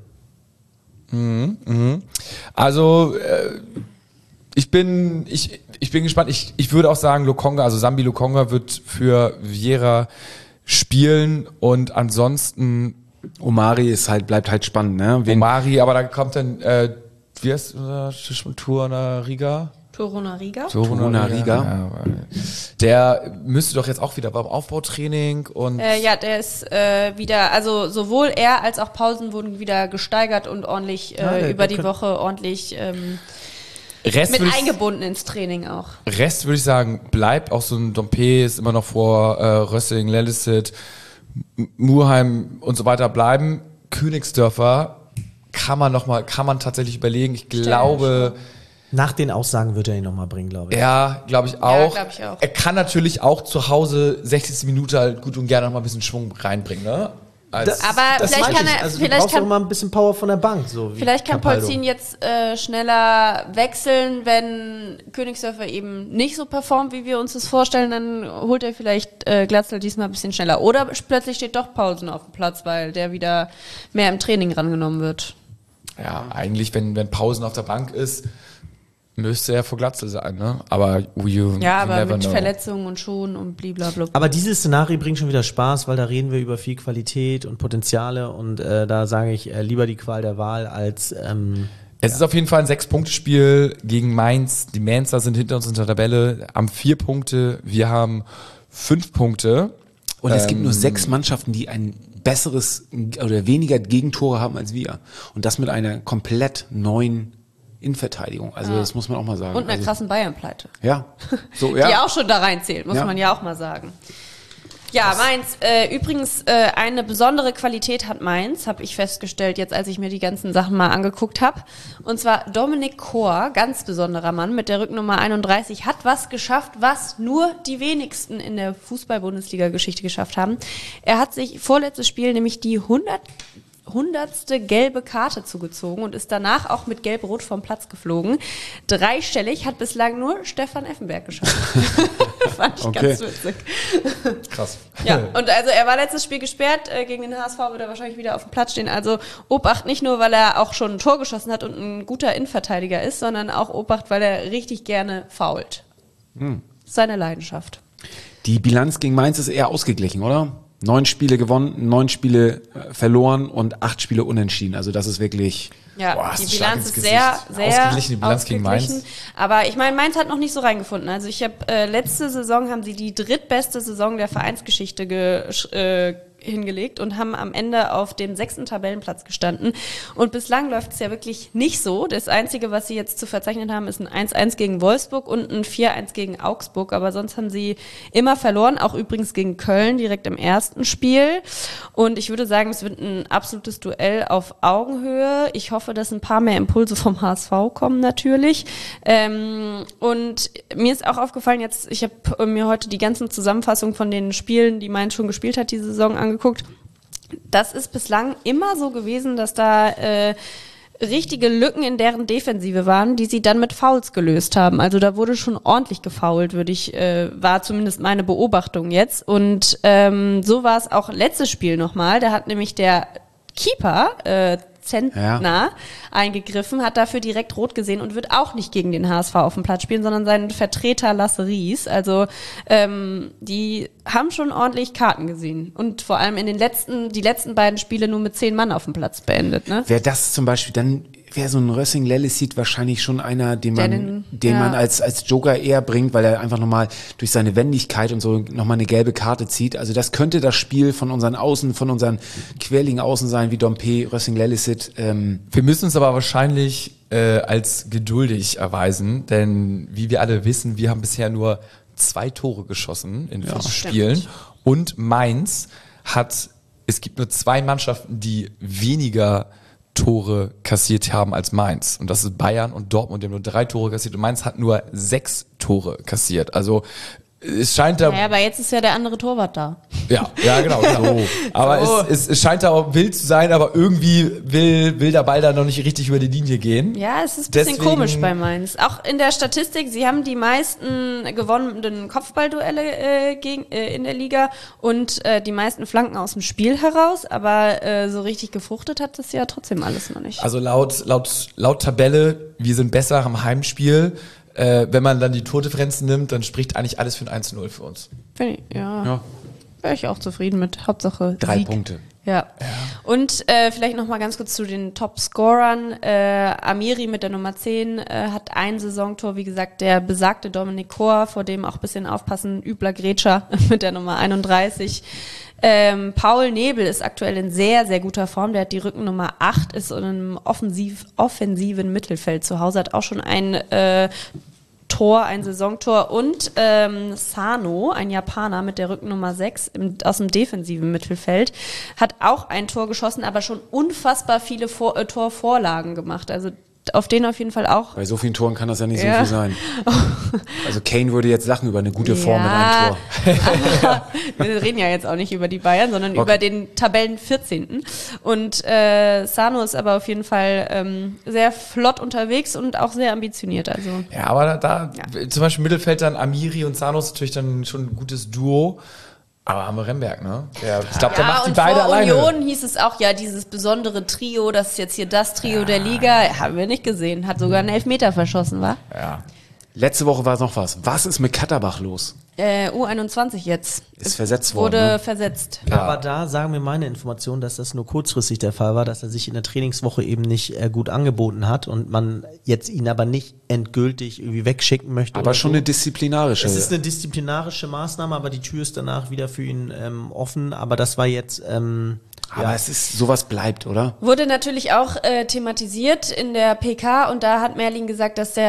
Also ich bin gespannt. Ich würde auch sagen, Lokonga, also Sambi Lokonga wird für Vieira spielen und ansonsten Omari bleibt halt spannend, ne? Omari, aber da kommt dann wie heißt Torunariga? Ja, der müsste doch jetzt auch wieder beim Aufbautraining und... ja, der ist wieder, also sowohl er als auch Pausen wurden wieder gesteigert und ordentlich über die Woche ordentlich mit eingebunden ins Training auch. Rest würde ich sagen, bleibt auch so ein Dompe ist immer noch vor Rössing, Lellicet, Murheim und so weiter bleiben. Königsdörfer kann man tatsächlich überlegen. Ich glaube... Nach den Aussagen wird er ihn nochmal bringen, glaube ich. Ja, glaube ich auch. Ja, glaub ich auch. Er kann natürlich auch zu Hause 60. Minute halt gut und gerne nochmal ein bisschen Schwung reinbringen, ne? Aber vielleicht kann er... Also du brauchst auch mal ein bisschen Power von der Bank. So wie vielleicht kann Capaldo. Polzin jetzt schneller wechseln, wenn Königsdörfer eben nicht so performt, wie wir uns das vorstellen, dann holt er vielleicht Glatzel diesmal ein bisschen schneller. Oder plötzlich steht doch Paulsen auf dem Platz, weil der wieder mehr im Training rangenommen wird. Ja, eigentlich, wenn Pausen auf der Bank ist, müsste er vor Glatzel sein, ne? Aber you aber never mit know. Verletzungen und schon und blablabla. Aber dieses Szenario bringt schon wieder Spaß, weil da reden wir über viel Qualität und Potenziale und da sage ich lieber die Qual der Wahl als Es ist auf jeden Fall ein 6-Punkte-Spiel gegen Mainz. Die Mainzer sind hinter uns in der Tabelle, haben 4 Punkte, wir haben 5 Punkte. Und es gibt nur 6 Mannschaften, die ein besseres oder weniger Gegentore haben als wir. Und das mit einer komplett neuen Innenverteidigung. Also das muss man auch mal sagen. Und einer krassen Bayern-Pleite. Ja. So, Die auch schon da reinzählt, muss Ja. man ja auch mal sagen. Ja, Mainz, übrigens eine besondere Qualität hat Mainz, habe ich festgestellt, jetzt als ich mir die ganzen Sachen mal angeguckt habe. Und zwar Dominik Kor, ganz besonderer Mann mit der Rücknummer 31, hat was geschafft, was nur die wenigsten in der Fußball-Bundesliga-Geschichte geschafft haben. Er hat sich vorletztes Spiel nämlich die 100. gelbe Karte zugezogen und ist danach auch mit Gelb-Rot vom Platz geflogen. 3-stellig hat bislang nur Stefan Effenberg geschafft. Fand ich ganz witzig. Krass. Ja, und also er war letztes Spiel gesperrt, gegen den HSV wird er wahrscheinlich wieder auf dem Platz stehen. Also Obacht nicht nur, weil er auch schon ein Tor geschossen hat und ein guter Innenverteidiger ist, sondern auch Obacht, weil er richtig gerne foult. Seine Leidenschaft. Die Bilanz gegen Mainz ist eher ausgeglichen, oder? 9 Spiele gewonnen, 9 Spiele verloren und 8 Spiele unentschieden. Also das ist wirklich... Ja, Boah, die ist ein Schlag Bilanz ins ist Gesicht. sehr Ausgeglichene Bilanz gegen Mainz. ausgeglichen. Aber ich meine, Mainz hat noch nicht so reingefunden. Also ich habe letzte Saison haben sie die drittbeste Saison der Vereinsgeschichte hingelegt und haben am Ende auf dem 6. Tabellenplatz gestanden. Und bislang läuft es ja wirklich nicht so. Das Einzige, was sie jetzt zu verzeichnen haben, ist ein 1-1 gegen Wolfsburg und ein 4-1 gegen Augsburg. Aber sonst haben sie immer verloren, auch übrigens gegen Köln direkt im ersten Spiel. Und ich würde sagen, es wird ein absolutes Duell auf Augenhöhe. Ich hoffe, dass ein paar mehr Impulse vom HSV kommen natürlich. Und mir ist auch aufgefallen, jetzt, ich habe mir heute die ganzen Zusammenfassungen von den Spielen, die Mainz schon gespielt hat, diese Saison angeguckt. Das ist bislang immer so gewesen, dass da richtige Lücken in deren Defensive waren, die sie dann mit Fouls gelöst haben. Also da wurde schon ordentlich gefoult, war zumindest meine Beobachtung jetzt. Und so war es auch letztes Spiel nochmal. Da hat nämlich der Keeper Zentner eingegriffen, hat dafür direkt rot gesehen und wird auch nicht gegen den HSV auf dem Platz spielen, sondern seinen Vertreter Lasse Ries. Also die haben schon ordentlich Karten gesehen und vor allem die letzten beiden Spiele nur mit 10 Mann auf dem Platz beendet. Ne? Wäre das zum Beispiel, dann wäre so ein Rössing Lellicid wahrscheinlich schon einer, den man als Joker eher bringt, weil er einfach nochmal durch seine Wendigkeit und so nochmal eine gelbe Karte zieht. Also das könnte das Spiel von unseren Außen, von unseren quirligen Außen sein, wie Dompe, Rössing Lellicid. Wir müssen uns aber wahrscheinlich als geduldig erweisen, denn wie wir alle wissen, wir haben bisher nur 2 Tore geschossen in 5 Spielen und Mainz es gibt nur 2 Mannschaften, die weniger Tore kassiert haben als Mainz. Und das ist Bayern und Dortmund, die haben nur 3 Tore kassiert und Mainz hat nur 6 Tore kassiert. Also es scheint da... Naja, aber jetzt ist ja der andere Torwart da. Ja, genau. Aber es scheint da auch wild zu sein, aber irgendwie will der Ball da noch nicht richtig über die Linie gehen. Ja, es ist ein bisschen komisch bei Mainz. Auch in der Statistik, sie haben die meisten gewonnenen Kopfballduelle in der Liga und die meisten Flanken aus dem Spiel heraus, aber so richtig gefruchtet hat das ja trotzdem alles noch nicht. Also laut Tabelle, wir sind besser am Heimspiel. Wenn man dann die Tordifferenzen nimmt, dann spricht eigentlich alles für ein 1-0 für uns. Ja. Wäre ich auch zufrieden mit. Hauptsache 3 Sieg. Punkte. Ja. Und vielleicht noch mal ganz kurz zu den Top-Scorern. Amiri mit der Nummer 10 hat ein Saisontor, wie gesagt, der besagte Dominik Kor, vor dem auch ein bisschen aufpassen, übler Grätscher mit der Nummer 31. Paul Nebel ist aktuell in sehr, sehr guter Form. Der hat die Rückennummer 8, ist in einem offensiven Mittelfeld zu Hause, hat auch schon ein Saisontor und Sano, ein Japaner mit der Rückennummer 6 aus dem defensiven Mittelfeld, hat auch ein Tor geschossen, aber schon unfassbar viele Torvorlagen gemacht. Also auf den auf jeden Fall auch. Bei so vielen Toren kann das ja nicht so viel sein. Also Kane würde jetzt lachen über eine gute Form mit einem Tor. Wir reden ja jetzt auch nicht über die Bayern, sondern über den Tabellen 14. Und Sano ist aber auf jeden Fall sehr flott unterwegs und auch sehr ambitioniert. Also. Ja, aber zum Beispiel Mittelfeld dann Amiri und Sano ist natürlich dann schon ein gutes Duo. Aber haben wir Remberg, ne? Ich glaube, der Ja, macht die und beide vor alleine. Union hieß es auch, ja, dieses besondere Trio, das ist jetzt hier das Trio der Liga, haben wir nicht gesehen. Hat sogar einen Elfmeter verschossen, war? Ja. Letzte Woche war noch was. Was ist mit Katterbach los? U21 jetzt. Ist versetzt worden. Wurde Ne? versetzt. Aber da sagen mir meine Informationen, dass das nur kurzfristig der Fall war, dass er sich in der Trainingswoche eben nicht gut angeboten hat und man jetzt ihn aber nicht endgültig irgendwie wegschicken möchte. Aber oder schon so. eine disziplinarische. Es ist eine disziplinarische Maßnahme, aber die Tür ist danach wieder für ihn offen. Aber das war jetzt aber es ist, sowas bleibt, oder? Wurde natürlich auch thematisiert in der PK und da hat Merlin gesagt, dass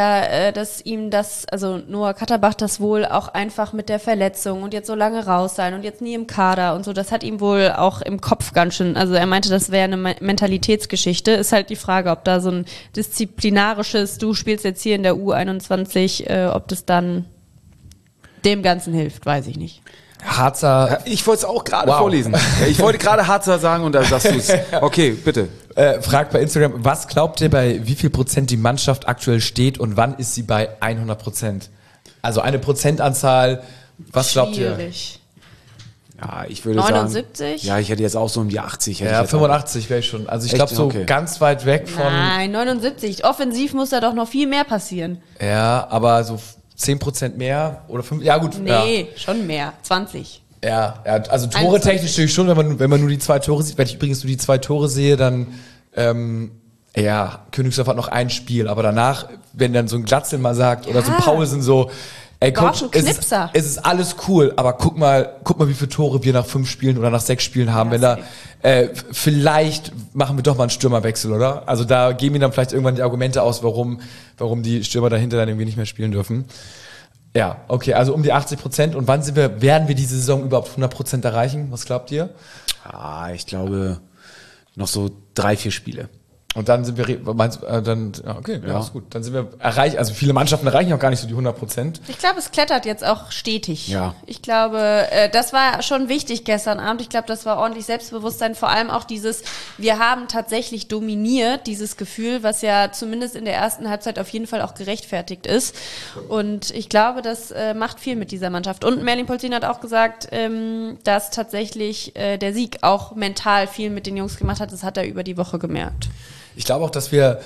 Noah Katterbach das wohl auch einfach mit der Verletzung und jetzt so lange raus sein und jetzt nie im Kader und so, das hat ihm wohl auch im Kopf ganz schön, also er meinte, das wäre eine Mentalitätsgeschichte, ist halt die Frage, ob da so ein disziplinarisches, du spielst jetzt hier in der U21, ob das dann dem Ganzen hilft, weiß ich nicht. Harzer. Ich wollte es auch gerade Wow. vorlesen. Ja, ich wollte gerade Harzer sagen und da sagst du es. Okay, bitte. Fragt bei Instagram, was glaubt ihr, bei wie viel Prozent die Mannschaft aktuell steht und wann ist sie bei 100%? Also eine Prozentanzahl, was glaubt ihr? Schwierig. Ja, ich würde 79? sagen. Ja, ich hätte jetzt auch so um die 80. hätte Ja, ich jetzt 85 wäre ich schon. Also ich Echt? glaube so Okay. ganz weit weg von. Nein, 79. Offensiv muss da doch noch viel mehr passieren. Ja, aber so 10% mehr oder 5. Ja gut. Nee, schon mehr. 20. Ja, also Tore technisch natürlich schon, wenn man nur die 2 Tore sieht. Wenn ich übrigens nur die 2 Tore sehe, dann Königsdorf hat noch ein Spiel, aber danach, wenn dann so ein Glatzel mal sagt oder so ein Paulsen so, ey War auch Coach, ein es Knipser. ist alles cool, aber guck mal, wie viele Tore wir nach 5 Spielen oder nach 6 Spielen haben. Wenn da vielleicht machen wir doch mal einen Stürmerwechsel, oder? Also da geben wir dann vielleicht irgendwann die Argumente aus, warum die Stürmer dahinter dann irgendwie nicht mehr spielen dürfen. Ja, okay, also um die 80%. Und wann werden wir diese Saison überhaupt 100% erreichen? Was glaubt ihr? ich glaube, noch so 3-4 Spiele. Und dann sind wir, ja, ist gut. Dann sind wir erreicht, also viele Mannschaften erreichen auch gar nicht so die 100%. Ich glaube, es klettert jetzt auch stetig. Ja. Ich glaube, das war schon wichtig gestern Abend. Ich glaube, das war ordentlich Selbstbewusstsein. Vor allem auch wir haben tatsächlich dominiert, dieses Gefühl, was ja zumindest in der ersten Halbzeit auf jeden Fall auch gerechtfertigt ist. Und ich glaube, das macht viel mit dieser Mannschaft. Und Merlin Polzin hat auch gesagt, dass tatsächlich der Sieg auch mental viel mit den Jungs gemacht hat. Das hat er über die Woche gemerkt. Ich glaube auch, dass wir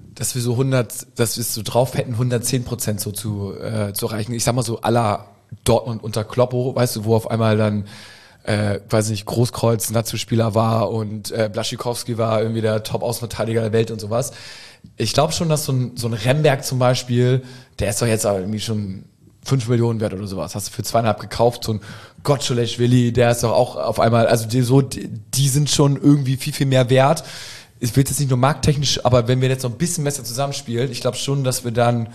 es so drauf hätten, 110% so zu erreichen. Ich sag mal so à la Dortmund unter Kloppo, weißt du, wo auf einmal dann, weiß nicht, Großkreuz Nazi-Spieler war und Blaschikowski war irgendwie der Top-Außenverteidiger der Welt und sowas. Ich glaube schon, dass so ein Remberg zum Beispiel, der ist doch jetzt aber irgendwie schon 5 Millionen wert oder sowas. Hast du für 2,5 gekauft, so ein Gottschalk-Willi, der ist doch auch auf einmal, also die sind schon irgendwie viel, viel mehr wert. Ich will jetzt nicht nur markttechnisch, aber wenn wir jetzt noch ein bisschen besser zusammenspielen, ich glaube schon, dass wir dann,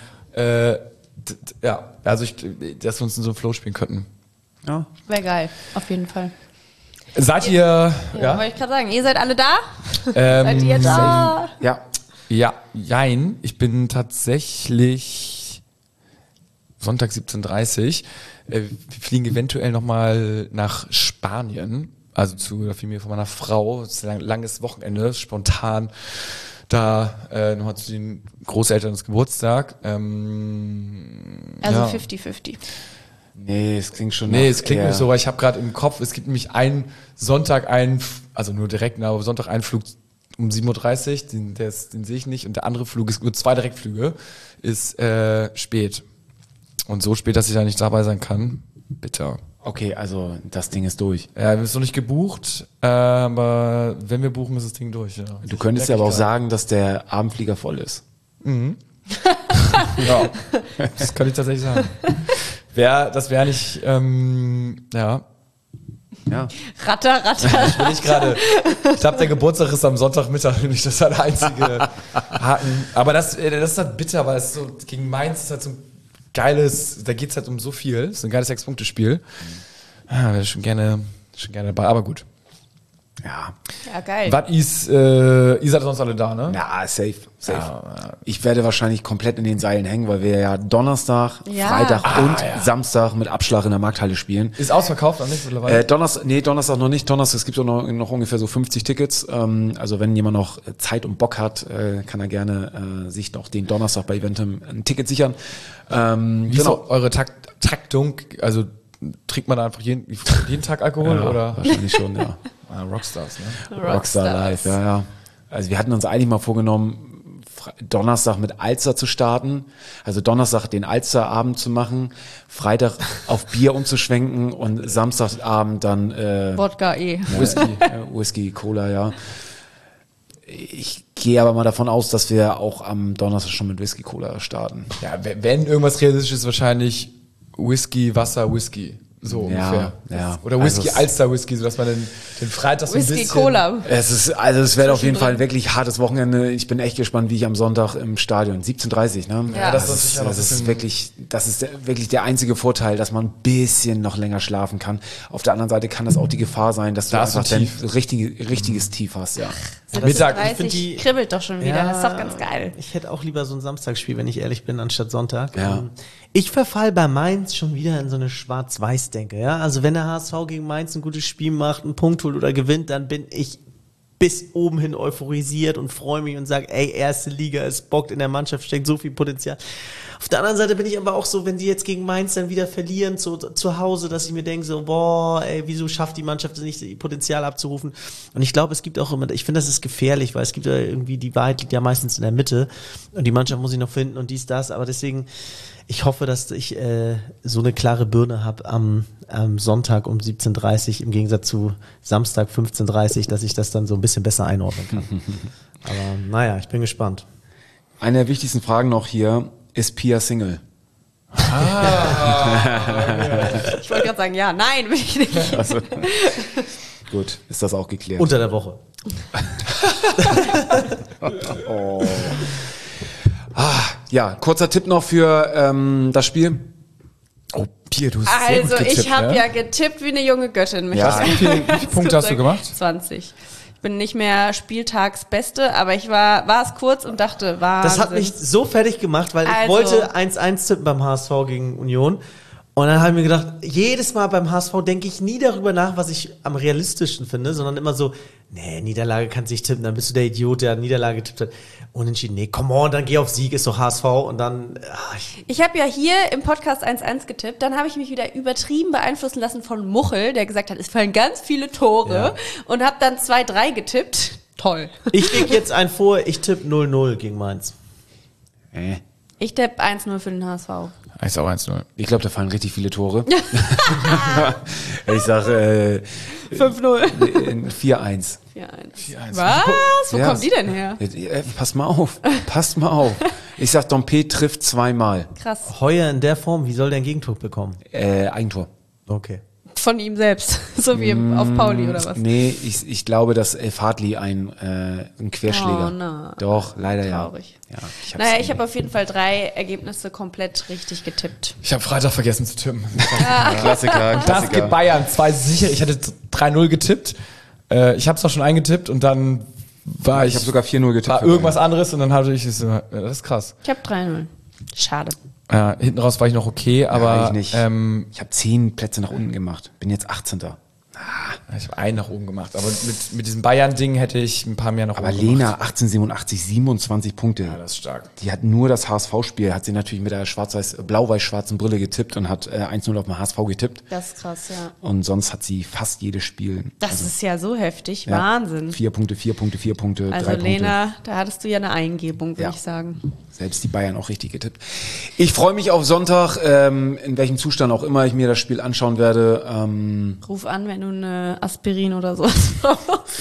dass wir uns in so einen Flow spielen könnten. Ja. Wäre geil, auf jeden Fall. Seid ihr, Ja, wollte ich gerade sagen, ihr seid alle da? Seid ihr da? Ja. Ja, jein. Ich bin tatsächlich Sonntag 17:30 Uhr. Wir fliegen eventuell nochmal nach Spanien. Also zu der Familie von meiner Frau. Es ist ein langes Wochenende, spontan da nochmal zu den Großeltern des Geburtstag. Also ja. 50-50. Nee, es klingt schon Nee, nach es klingt eher- nicht so, weil ich habe gerade im Kopf, es gibt nämlich einen Sonntag, also nur direkt, aber Sonntag einen Flug um 7:30 Uhr, den sehe ich nicht. Und der andere Flug ist nur 2 Direktflüge, ist spät. Und so spät, dass ich da nicht dabei sein kann. Bitter. Okay, also das Ding ist durch. Ja, wir haben es noch nicht gebucht, aber wenn wir buchen, ist das Ding durch. Ja. Du könntest ja aber auch sagen, dass der Abendflieger voll ist. Ja, das kann ich tatsächlich sagen. Das wäre nicht, ja. Ja. Ratter. Will ich gerade. Ich glaube, der Geburtstag ist am Sonntagmittag, nämlich das ist der einzige Haken. Aber das ist halt bitter, weil es so gegen Mainz ist halt so ein geiles, da geht's halt um so viel. Es ist ein geiles 6-Punkte-Spiel. Wäre schon gerne dabei, aber gut. Ja. Ja, geil. Was ist, ihr seid sonst alle da, ne? Ja, safe. Ja. Ich werde wahrscheinlich komplett in den Seilen hängen, weil wir ja Donnerstag, Ja. Freitag und Samstag mit Abschlag in der Markthalle spielen. Ist ausverkauft noch nicht mittlerweile? Donnerstag noch nicht. Donnerstag, es gibt auch noch ungefähr so 50 Tickets. Also wenn jemand noch Zeit und Bock hat, kann er gerne sich noch den Donnerstag bei Eventim ein Ticket sichern. Wie ist so eure Taktung? Also trinkt man da einfach jeden Tag Alkohol? Oder? Wahrscheinlich schon, ja. Rockstars, ne? Rockstar Live, ja. Also wir hatten uns eigentlich mal vorgenommen, Donnerstag mit Alster zu starten, also Donnerstag den Alsterabend zu machen, Freitag auf Bier umzuschwenken und Samstagabend dann Wodka Whisky, Cola, ja. Ich gehe aber mal davon aus, dass wir auch am Donnerstag schon mit Whisky, Cola starten. Ja, wenn irgendwas realistisch ist, wahrscheinlich Whisky, Wasser, Whisky. So ungefähr. Ja. Oder Whisky, also Alster Whisky, sodass man den Freitag so ein bisschen... Whisky Cola. Es wird auf jeden Fall ein wirklich hartes Wochenende. Ich bin echt gespannt, wie ich am Sonntag im Stadion, 17:30, ne? Ja. Das ist wirklich der einzige Vorteil, dass man ein bisschen noch länger schlafen kann. Auf der anderen Seite kann das auch die Gefahr sein, dass du Da hast einfach du ein Tief. richtiges Tief hast, ja. Mittag. 30 kribbelt doch schon wieder. Das ist doch ganz geil. Ich hätte auch lieber so ein Samstagsspiel, wenn ich ehrlich bin, anstatt Sonntag. Ja. Ich verfall bei Mainz schon wieder in so eine Schwarz-Weiß-Denke. Ja? Also wenn der HSV gegen Mainz ein gutes Spiel macht, einen Punkt holt oder gewinnt, dann bin ich bis oben hin euphorisiert und freue mich und sage, ey, erste Liga, es bockt, in der Mannschaft steckt so viel Potenzial. Auf der anderen Seite bin ich aber auch so, wenn die jetzt gegen Mainz dann wieder verlieren zu Hause, dass ich mir denke so, boah, ey, wieso schafft die Mannschaft es nicht, ihr Potenzial abzurufen? Und ich glaube, es gibt auch immer, ich finde, das ist gefährlich, weil es gibt ja irgendwie, die Wahrheit liegt ja meistens in der Mitte und die Mannschaft muss sich noch finden und dies, das, aber deswegen, ich hoffe, dass ich so eine klare Birne habe am Sonntag um 17:30 im Gegensatz zu Samstag 15:30, dass ich das dann so ein bisschen besser einordnen kann. Aber naja, ich bin gespannt. Eine der wichtigsten Fragen noch hier, ist Pia Single? Ich wollte gerade sagen, ja, nein, will ich nicht. Also, gut, ist das auch geklärt. Unter der Woche. Ja, kurzer Tipp noch für das Spiel. Oh, Pia, du hast sehr gut Also getippt, ich habe ne? ja getippt wie eine junge Göttin. Ja. Wie viele Punkte hast du gemacht? 20. Ich bin nicht mehr Spieltagsbeste, aber ich war es kurz und dachte, Wahnsinn. Das hat mich so fertig gemacht, weil ich Also. wollte 1-1 tippen beim HSV gegen Union. Und dann habe ich mir gedacht, jedes Mal beim HSV denke ich nie darüber nach, was ich am realistischsten finde, sondern immer so, nee, Niederlage kannst du nicht tippen, dann bist du der Idiot, der Niederlage getippt hat. Unentschieden, nee, come on, dann geh auf Sieg, ist doch HSV und dann, Ich habe ja hier im Podcast 1-1 getippt, dann habe ich mich wieder übertrieben beeinflussen lassen von Muchel, der gesagt hat, es fallen ganz viele Tore und habe dann 2-3 getippt. Toll. ich lege jetzt einen vor, ich tippe 0-0 gegen Mainz. Ich tippe 1-0 für den HSV. Ist auch 1-0. Ich glaube, da fallen richtig viele Tore. Ich sage 5-0. 4-1. 4-1. 4-1. Was? Wo Ja. kommen die denn her? Pass mal auf. Ich sag, Dompe trifft 2-mal. Krass. Heuer in der Form, wie soll der ein Gegentor bekommen? Eigentor. Okay. Von ihm selbst. So wie auf Pauli oder was? Nee, ich glaube, dass Elf Hartli ein Querschläger. Oh, nein. Doch, leider Traurig. ja. Naja, ich habe auf jeden Fall 3 Ergebnisse komplett richtig getippt. Ich habe Freitag vergessen zu tippen. Klassiker. Das gibt Bayern 2 sicher. Ich hatte 3-0 getippt. Ich habe es auch schon eingetippt und dann war Ich habe sogar 4-0 getippt. war irgendwas anderes und dann hatte ich so, ja, das ist krass. Ich habe 3-0. Schade. Ja, hinten raus war ich noch okay, aber ich nicht. Ich habe 10 Plätze nach unten gemacht. Bin jetzt 18. ich habe einen nach oben gemacht. Aber mit diesem Bayern-Ding hätte ich ein paar mehr nach Aber oben Lena, gemacht. 1887, 27 Punkte. Ja, das ist stark. Die hat nur das HSV-Spiel, hat sie natürlich mit der blau-weiß-schwarzen Brille getippt und hat 1-0 auf den HSV getippt. Das ist krass, ja. Und sonst hat sie fast jedes Spiel. Das ist ja so heftig. Ja, Wahnsinn. 4 Punkte, 4 Punkte, 4 Punkte, Also 3 Punkte. Lena, da hattest du ja eine Eingebung, würde Ja. ich sagen. Selbst die Bayern auch richtig getippt. Ich freue mich auf Sonntag, in welchem Zustand auch immer ich mir das Spiel anschauen werde. Ruf an, wenn du eine Aspirin oder sowas brauchst.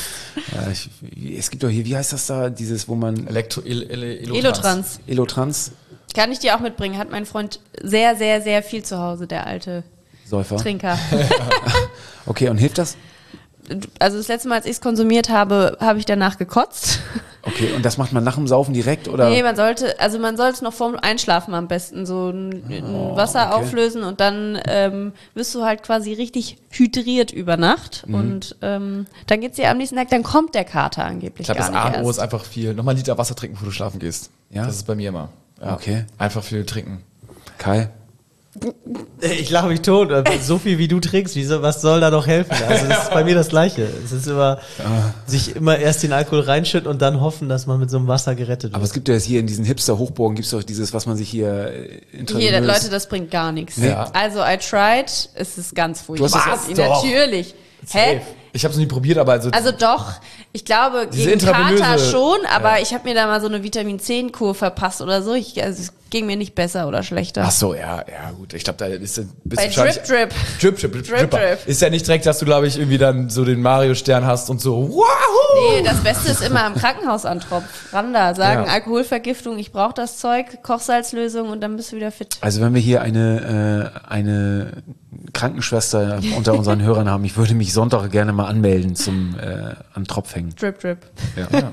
Es gibt doch hier, wie heißt das da, dieses, wo man Elotrans. Elotrans Kann ich dir auch mitbringen. Hat mein Freund sehr, sehr, sehr viel zu Hause, der alte Säufer. Trinker. Okay, und hilft das? Also das letzte Mal, als ich es konsumiert habe, habe ich danach gekotzt. Okay, und das macht man nach dem Saufen direkt, oder? Nee, man sollte es noch vorm Einschlafen am besten so ein Wasser auflösen und dann wirst du halt quasi richtig hydriert über Nacht und dann geht's dir am nächsten Tag, dann kommt der Kater angeblich Ich glaube, gar das nicht A&O ist erst. einfach viel. Nochmal einen Liter Wasser trinken, bevor du schlafen gehst. Ja? Das ist bei mir immer. Ja. Okay. Einfach viel trinken. Kai? Ich lache mich tot. So viel wie du trinkst, was soll da noch helfen? Also das ist bei mir das Gleiche. Es ist immer, sich immer erst den Alkohol reinschütten und dann hoffen, dass man mit so einem Wasser gerettet wird. Aber es gibt ja jetzt hier in diesen Hipster-Hochburgen gibt's doch dieses, was man sich hier Hier, Leute, das bringt gar nichts. Ja. Also, I tried, es ist ganz furchtbar. Du hast das doch. Natürlich. Hä? Ich habe es nie probiert, aber Also doch, ich glaube, Diese gegen Kater intravenöse- schon, aber ich habe mir da mal so eine Vitamin-10-Kur verpasst oder so. Also es ging mir nicht besser oder schlechter. Ach so, ja, gut. Ich glaube, da ist ein Bei bisschen wahrscheinlich- Drip. Ist ja nicht direkt, dass du, glaube ich, irgendwie dann so den Mario-Stern hast und so, wahoo! Nee, das Beste ist immer am Krankenhaus antropfen. Randa, sagen Ja. Alkoholvergiftung, ich brauche das Zeug, Kochsalzlösung und dann bist du wieder fit. Also wenn wir hier eine Krankenschwester unter unseren Hörern haben, ich würde mich Sonntag gerne mal anmelden zum an Tropf hängen. Drip. Ja.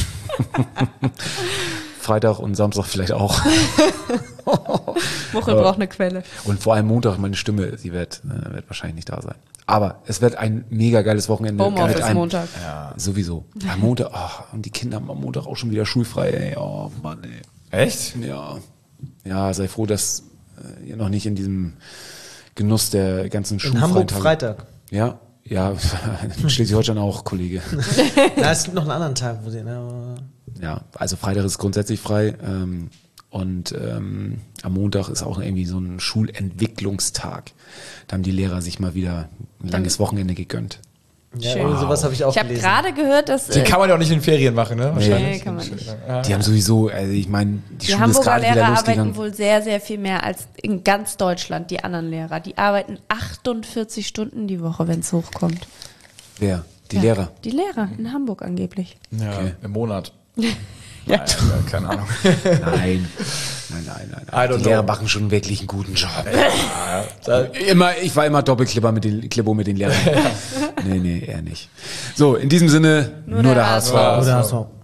Freitag und Samstag vielleicht auch. Muchel braucht eine Quelle. Und vor allem Montag, meine Stimme, sie wird wahrscheinlich nicht da sein. Aber es wird ein mega geiles Wochenende. Homeoffice Mit einem- Montag. Sowieso. Am Montag, und die Kinder haben am Montag auch schon wieder schulfrei, ey. Oh Mann, ey. Echt? Ja. Ja, sei froh, dass ihr noch nicht in diesem Genuss der ganzen In schulfreien Hamburg Tage- Freitag. Ja, in Schleswig-Holstein auch, Kollege. Na, es gibt noch einen anderen Tag, wo sie. Ja, also Freitag ist grundsätzlich frei und am Montag ist auch irgendwie so ein Schulentwicklungstag. Da haben die Lehrer sich mal wieder ein langes Wochenende gegönnt. Ja, Schön. irgendwie sowas habe ich auch Ich habe gelesen. gerade gehört, dass Die kann man ja auch nicht in den Ferien machen, ne? nee, kann man nicht. Die haben sowieso, also ich meine, die Die Schule ist Hamburger gerade wieder Lehrer arbeiten losgegangen. wohl sehr, sehr viel mehr als in ganz Deutschland, die anderen Lehrer. Die arbeiten 48 Stunden die Woche, wenn es hochkommt. Wer? Die Lehrer? Die Lehrer in Hamburg angeblich. Ja, Okay. im Monat. Ja. Nein, keine Ahnung. Nein. I don't Die know. Lehrer machen schon wirklich einen guten Job. Ich war immer Doppelklipper mit den Lehrern. Nee, eher nicht. So, in diesem Sinne, nur der HSV. Oder HSV.